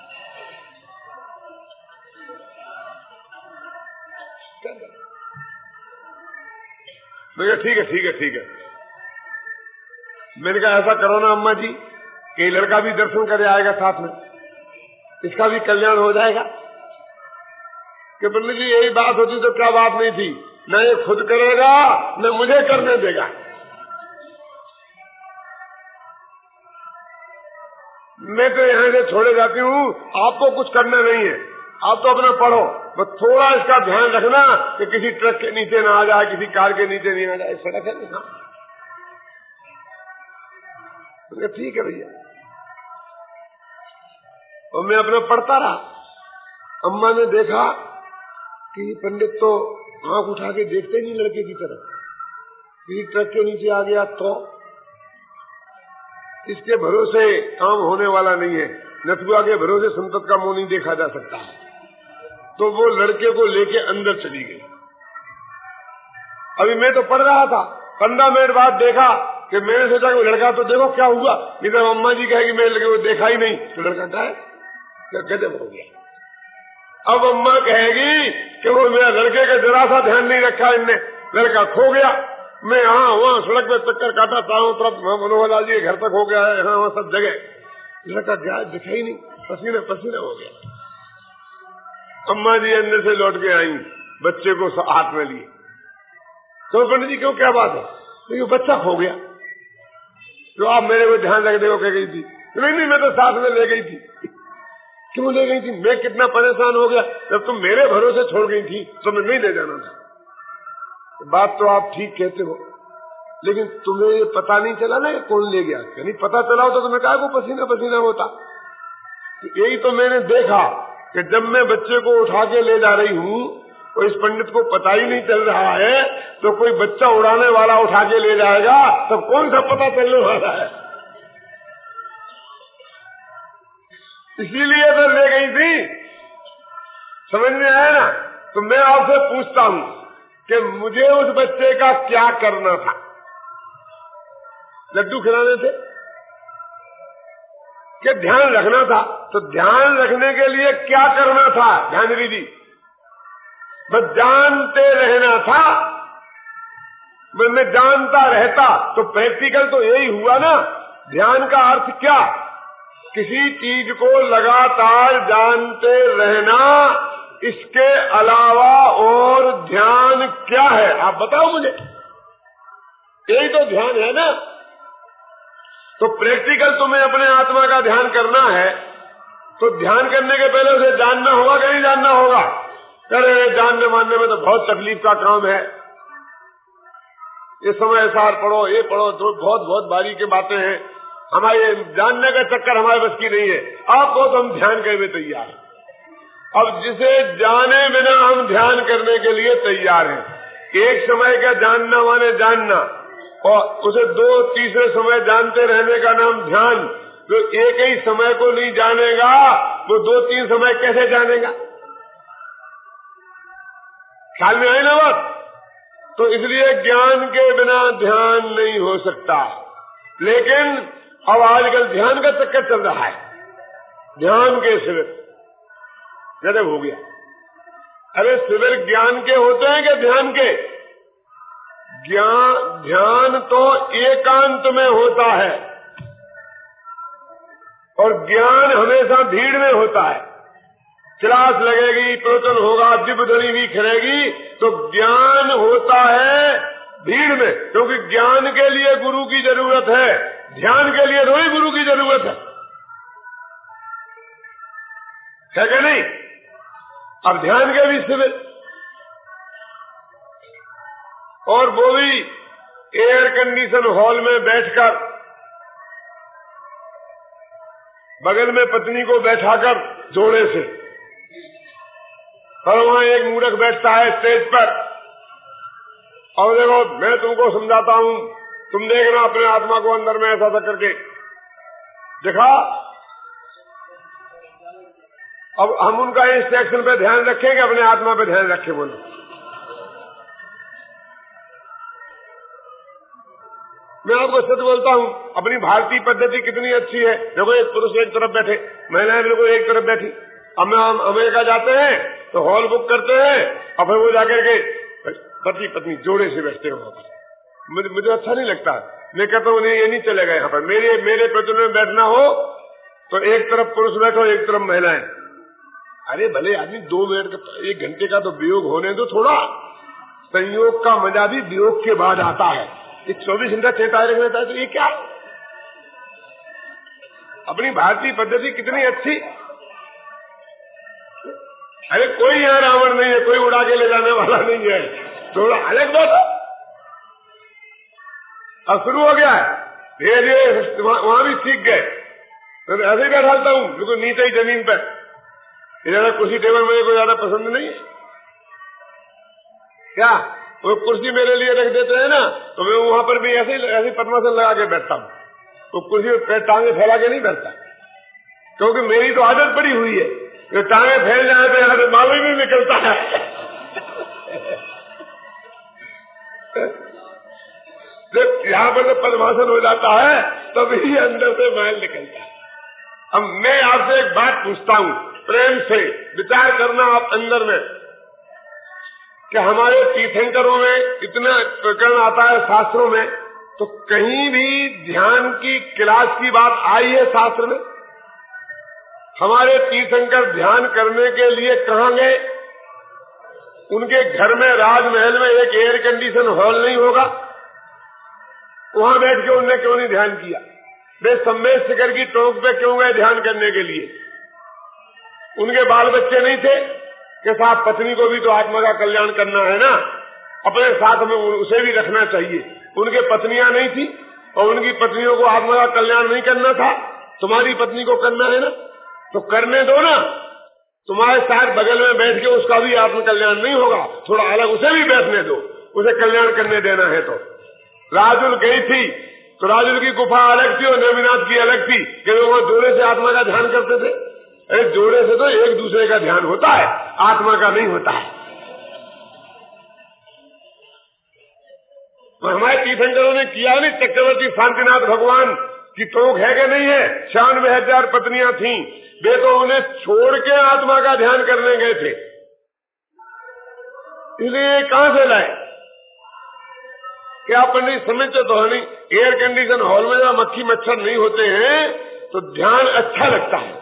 ठीक है ठीक है ठीक है। मैंने कहा ऐसा करो ना अम्मा जी कि लड़का भी दर्शन करे आएगा साथ में, इसका भी कल्याण हो जाएगा। कि पंडित जी यही बात होती तो क्या बात नहीं थी, न ये खुद करेगा न मुझे करने देगा। मैं तो यहाँ से छोड़े जाती हूँ, आपको कुछ करना नहीं है, आप तो अपना पढ़ो, बस थोड़ा इसका ध्यान रखना कि किसी ट्रक के नीचे ना आ जाए, किसी कार के नीचे नहीं आ जाए, सड़क है ना। ठीक है भैया, और मैं अपना पढ़ता रहा। अम्मा ने देखा कि पंडित तो आंख उठा के देखते नहीं लड़के की तरफ, किसी ट्रक के नीचे आ गया तो इसके भरोसे काम होने वाला नहीं है, नथुआ के भरोसे संतत का मुंह नहीं देखा जा सकता। तो वो लड़के को लेके अंदर चली गई। अभी मैं तो पढ़ रहा था, 15 मिनट बाद देखा कि मैंने सोचा कि लड़का तो देखो क्या हुआ, नहीं तो अम्मा जी कहेगी मेरे लड़के को देखा ही नहीं, तो लड़का क्या है, क्या गजब हो गया। अब अम्मा कहेगी कि वो मेरा लड़के का जरा सा ध्यान नहीं रखा इनने, लड़का खो गया। मैं हाँ वहाँ सड़क पे चक्कर काटा, चारों तरफ मनोहर लाल जी के घर तक हो गया है, हाँ वहाँ सब जगह, लड़का क्या दिखा ही नहीं, पसीना पसीना हो गया। अम्मा जी अंदर से लौट के आई, बच्चे को हाथ में लिए। तो पंडित जी क्यों, क्या बात है? तो बच्चा खो गया। तो आप मेरे को ध्यान रखने को कह गई थी? नहीं मैं तो साथ में ले गई थी। क्यों ले गई थी? मैं कितना परेशान हो गया, जब तुम मेरे भरोसे छोड़ गई थी तो मैं नहीं ले जाना था। बात तो आप ठीक कहते हो, लेकिन तुम्हें ये पता नहीं चला ना कौन ले गया? नहीं पता चला होता तो मैं कहा वो पसीना पसीना होता। तो यही तो मैंने देखा कि जब मैं बच्चे को उठा के ले जा रही हूँ तो इस पंडित को पता ही नहीं चल रहा है, तो कोई बच्चा उड़ाने वाला उठा के ले जाएगा तो कौन सा पता चलने वाला है? इसीलिए तो ले गई थी। समझ में आया ना? तो मैं आपसे पूछता हूँ कि मुझे उस बच्चे का क्या करना था? लड्डू खिलाने थे कि ध्यान रखना था? तो ध्यान रखने के लिए क्या करना था? ध्यान विधि बस जानते रहना था। मैं जानता रहता तो प्रैक्टिकल तो यही हुआ ना। ध्यान का अर्थ क्या? किसी चीज को लगातार जानते रहना, इसके अलावा और ध्यान क्या है? आप बताओ मुझे, यही तो ध्यान है ना। तो प्रैक्टिकल तुम्हें अपने आत्मा का ध्यान करना है, तो ध्यान करने के पहले उसे जानना होगा कि नहीं जानना होगा? अरे जानने मानने में तो बहुत तकलीफ का काम है, ये समय सार पढ़ो, ये पढ़ो, तो बहुत बहुत बारीक बातें हैं, हमारे जानने का चक्कर हमारे बस की नहीं है। आपको तो हम ध्यान करने तैयार हैं। अब जिसे जाने बिना हम ध्यान करने के लिए तैयार हैं। एक समय का जानना माने जानना, और उसे 2 तीसरे समय जानते रहने का नाम ध्यान। जो एक ही समय को नहीं जानेगा वो 2-3 समय कैसे जानेगा? ख्याल में आई ना बात? तो इसलिए ज्ञान के बिना ध्यान नहीं हो सकता। लेकिन अब आजकल ध्यान का चक्कर चल रहा है, ध्यान के शिविर गजब हो गया। अरे शिविर ज्ञान के होते हैं कि ध्यान के? ध्यान तो एकांत में होता है और ज्ञान हमेशा भीड़ में होता है। क्लास लगेगी, प्रवचन होगा, दिव्यध्वनि भी खिलेगी, तो ज्ञान होता है भीड़ में, क्योंकि ज्ञान के लिए गुरु की जरूरत है, ध्यान के लिए रोई गुरु की जरूरत है कि नहीं? अब ध्यान के भी शिविर, और वो भी एयर कंडीशन हॉल में बैठकर बगल में पत्नी को बैठाकर जोड़े से, और वहां एक मूर्ख बैठता है स्टेज पर, और देखो मैं तुमको समझाता हूं, तुम देखना अपने आत्मा को अंदर में ऐसा करके देखा। अब हम उनका इंस्ट्रक्शन पे ध्यान रखें कि अपने आत्मा पे ध्यान रखें? बोलो। मैं आपको सच बोलता हूं, अपनी भारतीय पद्धति कितनी अच्छी है। देखो एक पुरुष एक तरफ बैठे, महिलाएं बिल्कुल एक तरफ बैठी। अब हम अमेरिका जाते हैं तो हॉल बुक करते हैं और फिर वो जाकर के पति पत्नी जोड़े से बैठते हो। मुझे अच्छा नहीं लगता। मैं कहता हूँ नहीं, ये नहीं चलेगा। यहाँ पर मेरे प्रचलन में बैठना हो तो एक तरफ पुरुष बैठो, एक तरफ महिलाएं। अरे भले आदमी 2 मिनट का 1 घंटे का तो वियोग होने दो थोड़ा। संयोग का मजा भी वियोग के बाद आता है। 24 घंटा चेताए रखना है तो ये क्या? अपनी भारतीय पद्धति कितनी अच्छी। अरे कोई यहाँ रावण नहीं है, कोई उड़ा के ले जाने वाला नहीं है, थोड़ा अलग बात है। अब शुरू हो गया है धीरे धीरे, वहां भी सीख गए। तो ऐसे ही बैठाता हूँ बिल्कुल नीचे ही जमीन पर। ज्यादा कुर्सी टेबल मेरे को ज्यादा पसंद नहीं है। क्या वो कुर्सी मेरे लिए रख देते हैं ना, तो मैं वहां पर भी ऐसे पद्मासन लगा के बैठता हूँ। तो कुर्सी पर टांगे फैला के नहीं बैठता, क्योंकि मेरी तो आदत पड़ी हुई है। जो टांगे फैल जाए तो यहाँ से मालूम ही नहीं निकलता है। जब यहाँ पर तो पद्मासन हो जाता है तभी अंदर से मैल निकलता है। अब मैं आपसे एक बात पूछता हूँ, प्रेम से विचार करना आप अंदर में, कि हमारे तीर्थंकरों में इतना प्रकरण आता है शास्त्रों में, तो कहीं भी ध्यान की क्लास की बात आई है शास्त्र में? हमारे तीर्थंकर ध्यान करने के लिए कहाँ गए? उनके घर में राजमहल में एक एयर कंडीशन हॉल नहीं होगा? वहां बैठ के उनने क्यों नहीं ध्यान किया? वे सम्मेद शिखर की टोक पे क्यों गए ध्यान करने के लिए? उनके बाल बच्चे नहीं थे कि साहब पत्नी को भी तो आत्मा का कल्याण करना है ना, अपने साथ में उसे भी रखना चाहिए। उनके पत्नियां नहीं थी और उनकी पत्नियों को आत्मा का कल्याण नहीं करना था? तुम्हारी पत्नी को करना है ना, तो करने दो ना। तुम्हारे साथ बगल में बैठ के उसका भी आत्म कल्याण नहीं होगा, थोड़ा अलग उसे भी बैठने दो, उसे कल्याण करने देना है। तो राजुल गई थी तो राजुल की गुफा अलग थी और नेमिनाथ की अलग थी, कि वो जोड़े से आत्मा का ध्यान करते थे। अरे जोड़े से तो एक दूसरे का ध्यान होता है, आत्मा का नहीं होता है। तो हमारे तीर्थंकरों ने किया नहीं? चक्रवर्ती शांतिनाथ भगवान की टोक है कि नहीं है? 96,000 पत्नियां थीं, वे तो उन्हें छोड़ के आत्मा का ध्यान करने गए थे। इसलिए कहां से लाए? क्या अपन नहीं समझते तो नहीं? एयर कंडीशन हॉल में जब मक्खी मच्छर नहीं होते हैं तो ध्यान अच्छा लगता है।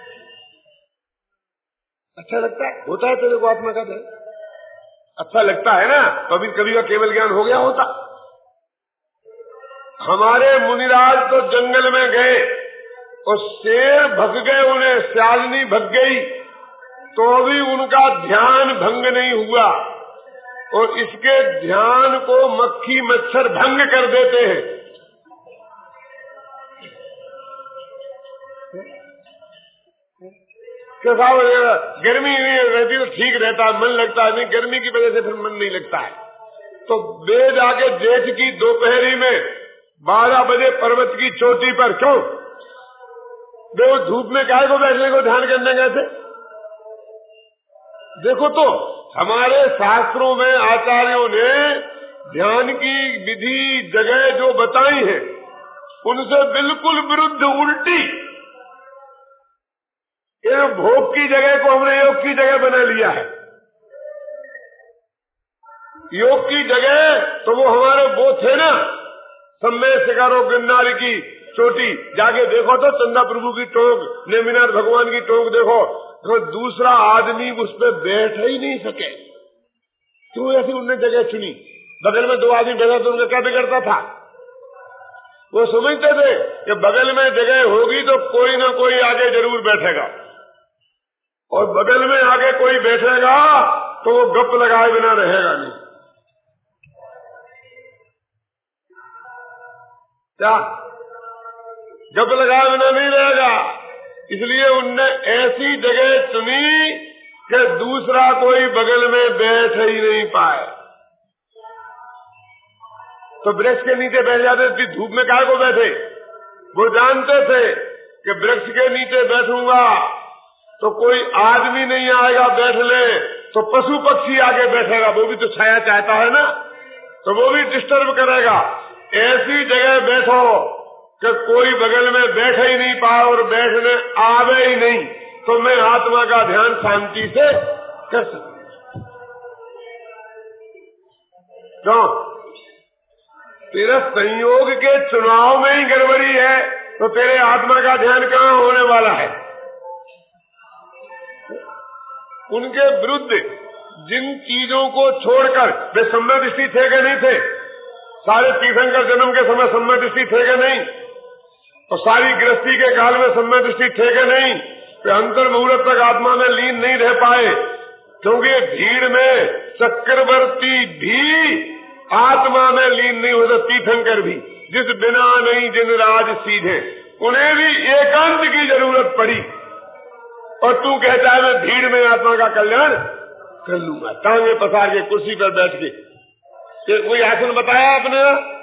अच्छा लगता है, होता है तेरे को आत्मा का ध्यान अच्छा लगता है ना? तो अभी कभी का केवल ज्ञान हो गया होता। हमारे मुनिराज तो जंगल में गए और शेर भग गए, उन्हें श्यालनी भग गई, तो भी उनका ध्यान भंग नहीं हुआ। और इसके ध्यान को मक्खी मच्छर भंग कर देते हैं। कैसा गर्मी नहीं रहती तो ठीक रहता है, मन लगता है, नहीं गर्मी की वजह से फिर मन नहीं लगता है। तो वे जाके जेठ की दोपहरी में 12 बजे पर्वत की चोटी पर, क्यों वे वो धूप में काहे को बैठने को ध्यान करने गए थे? देखो तो हमारे शास्त्रों में आचार्यों ने ध्यान की विधि जगह जो बताई है उनसे बिल्कुल विरुद्ध उल्टी। ये भोग की जगह को हमने योग की जगह बना लिया है। योग की जगह तो वो हमारे वो थे ना, सम्मे शिकारो गिरनारी की चोटी, जाके देखो तो चंदा प्रभु की टोंक, नेमिनाथ भगवान की टोंक देखो तो दूसरा आदमी उस पर बैठ ही नहीं सके। क्यों ऐसी उनने जगह चुनी? बगल में दो आदमी बैठा तो उनका क्या बिगड़ता था? वो समझते थे कि बगल में जगह होगी तो कोई ना कोई आगे जरूर बैठेगा, और बगल में आगे कोई बैठेगा तो वो गप लगाए बिना रहेगा नहीं। क्या गप लगाए बिना नहीं रहेगा? इसलिए उनने ऐसी जगह चुनी कि दूसरा कोई बगल में बैठ ही नहीं पाए। तो वृक्ष के नीचे बैठ जाते थे, धूप में काहे को बैठे? वो जानते थे कि वृक्ष के नीचे बैठूंगा तो कोई आदमी नहीं आएगा बैठने, तो पशु पक्षी आगे बैठेगा, वो भी तो छाया चाहता है ना, तो वो भी डिस्टर्ब करेगा। ऐसी जगह बैठो कि कोई बगल में बैठ ही नहीं पाए और बैठने आवे ही नहीं, तो मैं आत्मा का ध्यान शांति से कर सकूं। क्यों? तेरा संयोग के चुनाव में ही गड़बड़ी है, तो तेरे आत्मा का ध्यान कहाँ होने वाला है? उनके विरुद्ध जिन चीजों को छोड़कर, वे सम्यक दृष्टि थे कि नहीं थे? सारे तीर्थंकर जन्म के समय सम्यक दृष्टि थे कि नहीं? और सारी गृहस्थी के काल में सम्यक दृष्टि थे कि नहीं? वे अंतर मुहूर्त तक आत्मा में लीन नहीं रह पाए, क्योंकि भीड़ में चक्रवर्ती भी आत्मा में लीन नहीं होता, तीर्थंकर भी, जिस बिना नहीं जिन राज सीधे, उन्हें भी एकांत की जरूरत पड़ी। और तू कहता है मैं भीड़ में आत्मा का कल्याण कर लूंगा, टांगे पसार के कुर्सी पर बैठ के। कोई आसन बताया आपने?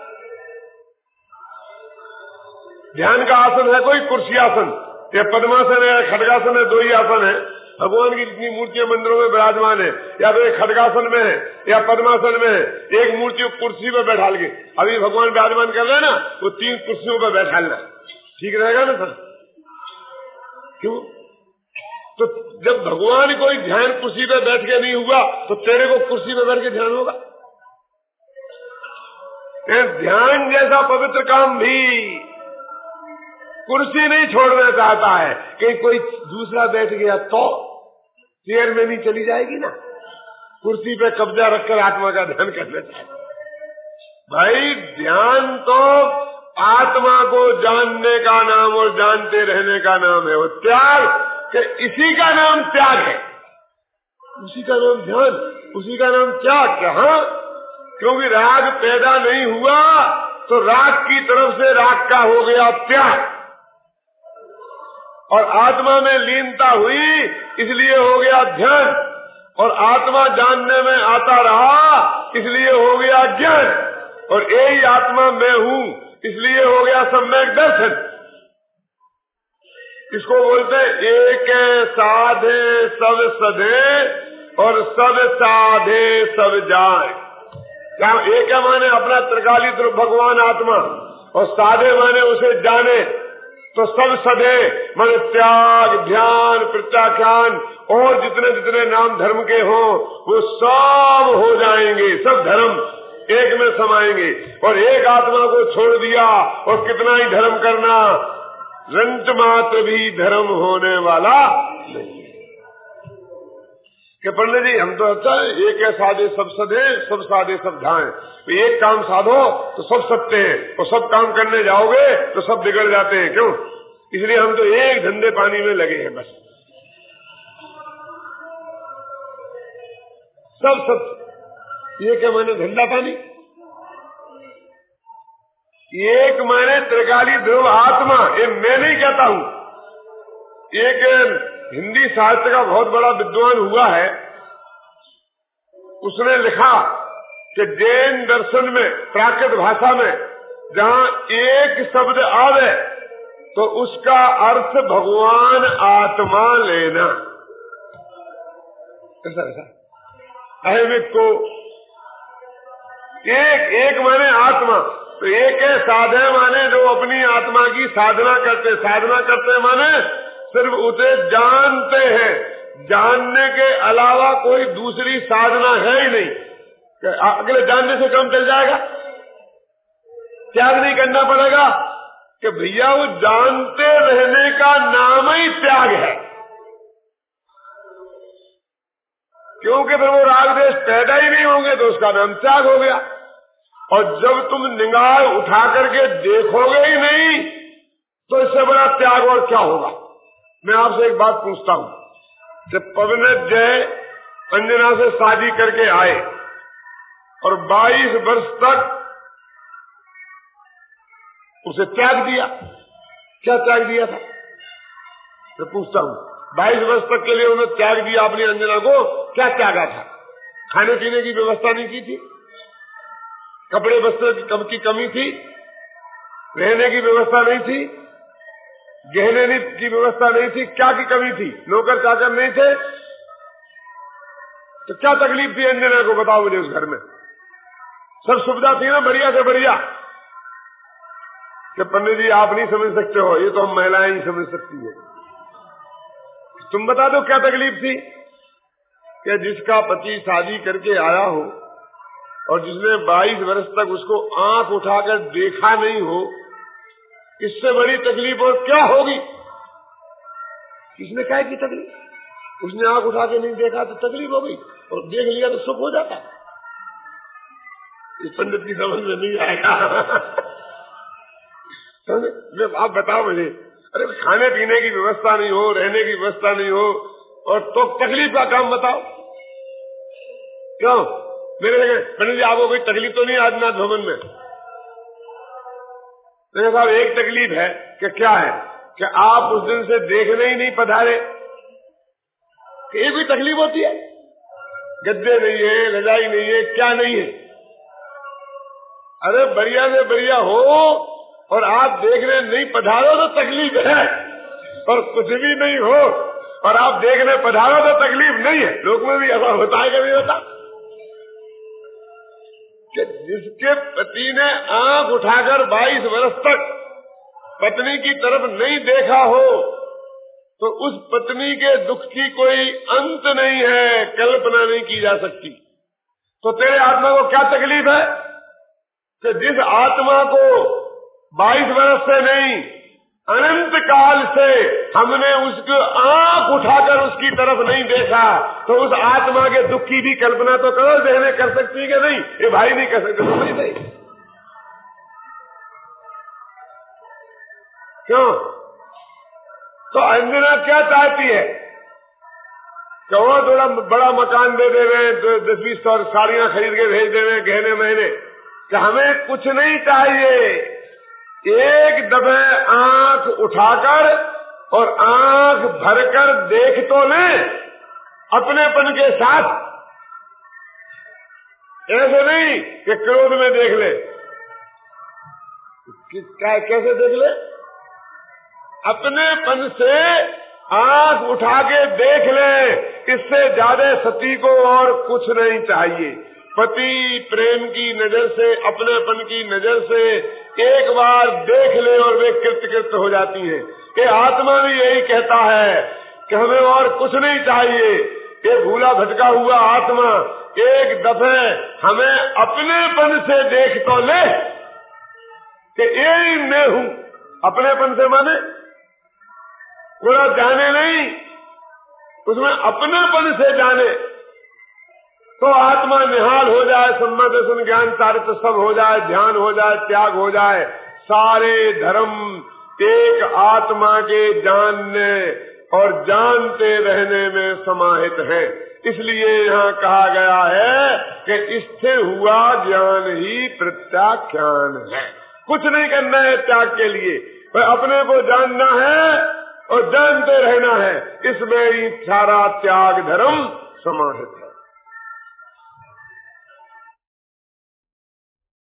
ध्यान का आसन है कोई? कुर्सी आसन या पद्मासन है, खड्गासन है, दो ही आसन है। भगवान की जितनी मूर्तियां मंदिरों में विराजमान है, या तो एक खड्गासन में है या पद्मासन में है, एक मूर्ति कुर्सी पर बैठा के, अभी भगवान विराजमान कर रहे हैं ना, वो 3 कुर्सियों पर बैठालना ठीक रहेगा ना सर? क्यों? तो जब भगवान कोई ध्यान कुर्सी पे बैठ के नहीं हुआ, तो तेरे को कुर्सी पे बैठ के ध्यान होगा? ध्यान जैसा पवित्र काम भी कुर्सी नहीं छोड़ना चाहता है, कि कोई दूसरा बैठ गया तो चेयर में नहीं चली जाएगी ना, कुर्सी पे कब्जा रखकर आत्मा का ध्यान करना चाहता है। भाई ध्यान तो आत्मा को जानने का नाम और जानते रहने का नाम है। वो त्याग कि इसी का नाम त्याग है, उसी का नाम ध्यान, उसी का नाम त्याग। कहाँ? क्योंकि राग पैदा नहीं हुआ तो राग की तरफ से राग का हो गया त्याग, और आत्मा में लीनता हुई इसलिए हो गया ध्यान, और आत्मा जानने में आता रहा इसलिए हो गया ज्ञान, और यही आत्मा मैं हूँ इसलिए हो गया सम्यक दर्शन। इसको बोलते एक साधे सब सधे और सब साधे सब जाए। क्या एक माने अपना त्रिकाली रूप भगवान आत्मा, और साधे माने उसे जाने, तो सब सधे माने त्याग, ध्यान, प्रत्याख्यान और जितने जितने नाम धर्म के हों वो सब हो जाएंगे, सब धर्म एक में समाएंगे। और एक आत्मा को छोड़ दिया और कितना ही धर्म करना, रंच मात्र भी धर्म होने वाला नहीं है। कि पंडित जी हम तो अच्छा है, एक है साधे सब सधे, सब साधे सब धाएं, तो एक काम साधो तो सब सत्य है, और सब काम करने जाओगे तो सब बिगड़ जाते हैं। क्यों? इसलिए हम तो एक धंधे पानी में लगे हैं बस, सब सत्य। ये क्या माने धंधा पानी? एक माने त्रिकाली ध्रुव आत्मा, ये मैं नहीं कहता हूँ। एक हिंदी साहित्य का बहुत बड़ा विद्वान हुआ है, उसने लिखा कि जैन दर्शन में प्राकृत भाषा में जहाँ एक शब्द आवे तो उसका अर्थ भगवान आत्मा लेना। ऐसा अहमिक को एक माने आत्मा, तो एक है साधे माने जो अपनी आत्मा की साधना करते माने सिर्फ उसे जानते हैं, जानने के अलावा कोई दूसरी साधना है ही नहीं। अगले जानने से काम चल जाएगा, त्याग नहीं करना पड़ेगा कि भैया वो जानते रहने का नाम ही त्याग है, क्योंकि फिर वो राग देश पैदा ही नहीं होंगे तो उसका नाम त्याग हो गया। और जब तुम निगाह उठा करके देखोगे ही नहीं तो इससे बड़ा त्याग और क्या होगा। मैं आपसे एक बात पूछता हूँ कि पवनत जय अंजना से शादी करके आए और 22 वर्ष तक उसे त्याग दिया, क्या त्याग दिया था? मैं पूछता हूँ, 22 वर्ष तक के लिए उन्होंने त्याग दिया अपनी अंजना को, क्या त्यागा था? खाने पीने की व्यवस्था नहीं की थी, कपड़े वस्त्र की कमी थी, रहने की व्यवस्था नहीं थी, गहने की व्यवस्था नहीं थी, क्या की कमी थी? नौकर चाकर नहीं थे, तो क्या तकलीफ थी अंजना को? बताओ मुझे। उस घर में सब सुविधा थी ना, बढ़िया से बढ़िया। कि पंडित जी आप नहीं समझ सकते हो, ये तो हम महिलाएं ही समझ सकती है। तुम बता दो क्या तकलीफ थी? कि जिसका पति शादी करके आया हो और जिसने 22 वर्ष तक उसको आंख उठाकर देखा नहीं हो, इससे बड़ी तकलीफ और क्या होगी? किसने क्या की तकलीफ? उसने आंख उठा के नहीं देखा तो तकलीफ हो गई, और देख लिया तो सुख हो जाता। इस पंडित की समझ में नहीं आएगा। आप बताओ मुझे, अरे खाने पीने की व्यवस्था नहीं हो, रहने की व्यवस्था नहीं हो, और तो तकलीफ का काम बताओ क्यों? मेरे पंडित जी आपको कोई तकलीफ तो नहीं आदिनाथ भवन में? मेरे साहब एक तकलीफ है कि क्या है कि आप उस दिन से देखने ही नहीं पधारे। ये भी तकलीफ होती है? गद्दे नहीं है, रजाई नहीं है, क्या नहीं है? अरे बढ़िया से बढ़िया हो और आप देखने नहीं पधारो तो तकलीफ है, और कुछ भी नहीं हो और आप देखने पधारो तो तकलीफ नहीं है। लोग में भी ऐसा होता है कभी होता कि जिसके पति ने आंख उठाकर 22 वर्ष तक पत्नी की तरफ नहीं देखा हो तो उस पत्नी के दुख की कोई अंत नहीं है, कल्पना नहीं की जा सकती। तो तेरे आत्मा को क्या तकलीफ है कि जिस आत्मा को 22 वर्ष से नहीं अनंत काल से हमने उसको आंख उठाकर उसकी तरफ नहीं देखा, तो उस आत्मा के दुख की भी कल्पना तो करो, देहने कर सकती है कि नहीं? ये भाई नहीं कर सकते तो नहीं। क्यों? तो अंजना क्या चाहती है कि वो थोड़ा बड़ा मकान दे रहे, 10-20 साड़ियां खरीद के भेज दे रहे, गहने महीने, कि हमें कुछ नहीं चाहिए, एक दफे आंख उठाकर और आंख भरकर देख तो ले अपनेपन के साथ, ऐसे नहीं कि क्रोध में देख ले। कैसे देख ले? अपनेपन से आंख उठा के देख ले, इससे ज्यादा सती को और कुछ नहीं चाहिए। पति प्रेम की नजर से, अपनेपन की नजर से एक बार देख ले और वे कृत हो जाती है। ये आत्मा भी यही कहता है कि हमें और कुछ नहीं चाहिए। ये भूला भटका हुआ आत्मा एक दफे हमें अपनेपन से देख तो ले कि यही मैं हूँ। अपनेपन से माने पूरा जाने नहीं, उसमें अपनेपन से जाने तो आत्मा निहाल हो जाए, सम्मत सुन ज्ञान चारित्र सब हो जाए, ध्यान हो जाए, त्याग हो जाए, सारे धर्म एक आत्मा के जानने और जानते रहने में समाहित है। इसलिए यहाँ कहा गया है कि स्थिर हुआ ज्ञान ही प्रत्याख्यान है। कुछ नहीं करना है त्याग के लिए, अपने को जानना है और जानते रहना है, इसमें ही सारा त्याग धर्म समाहित है।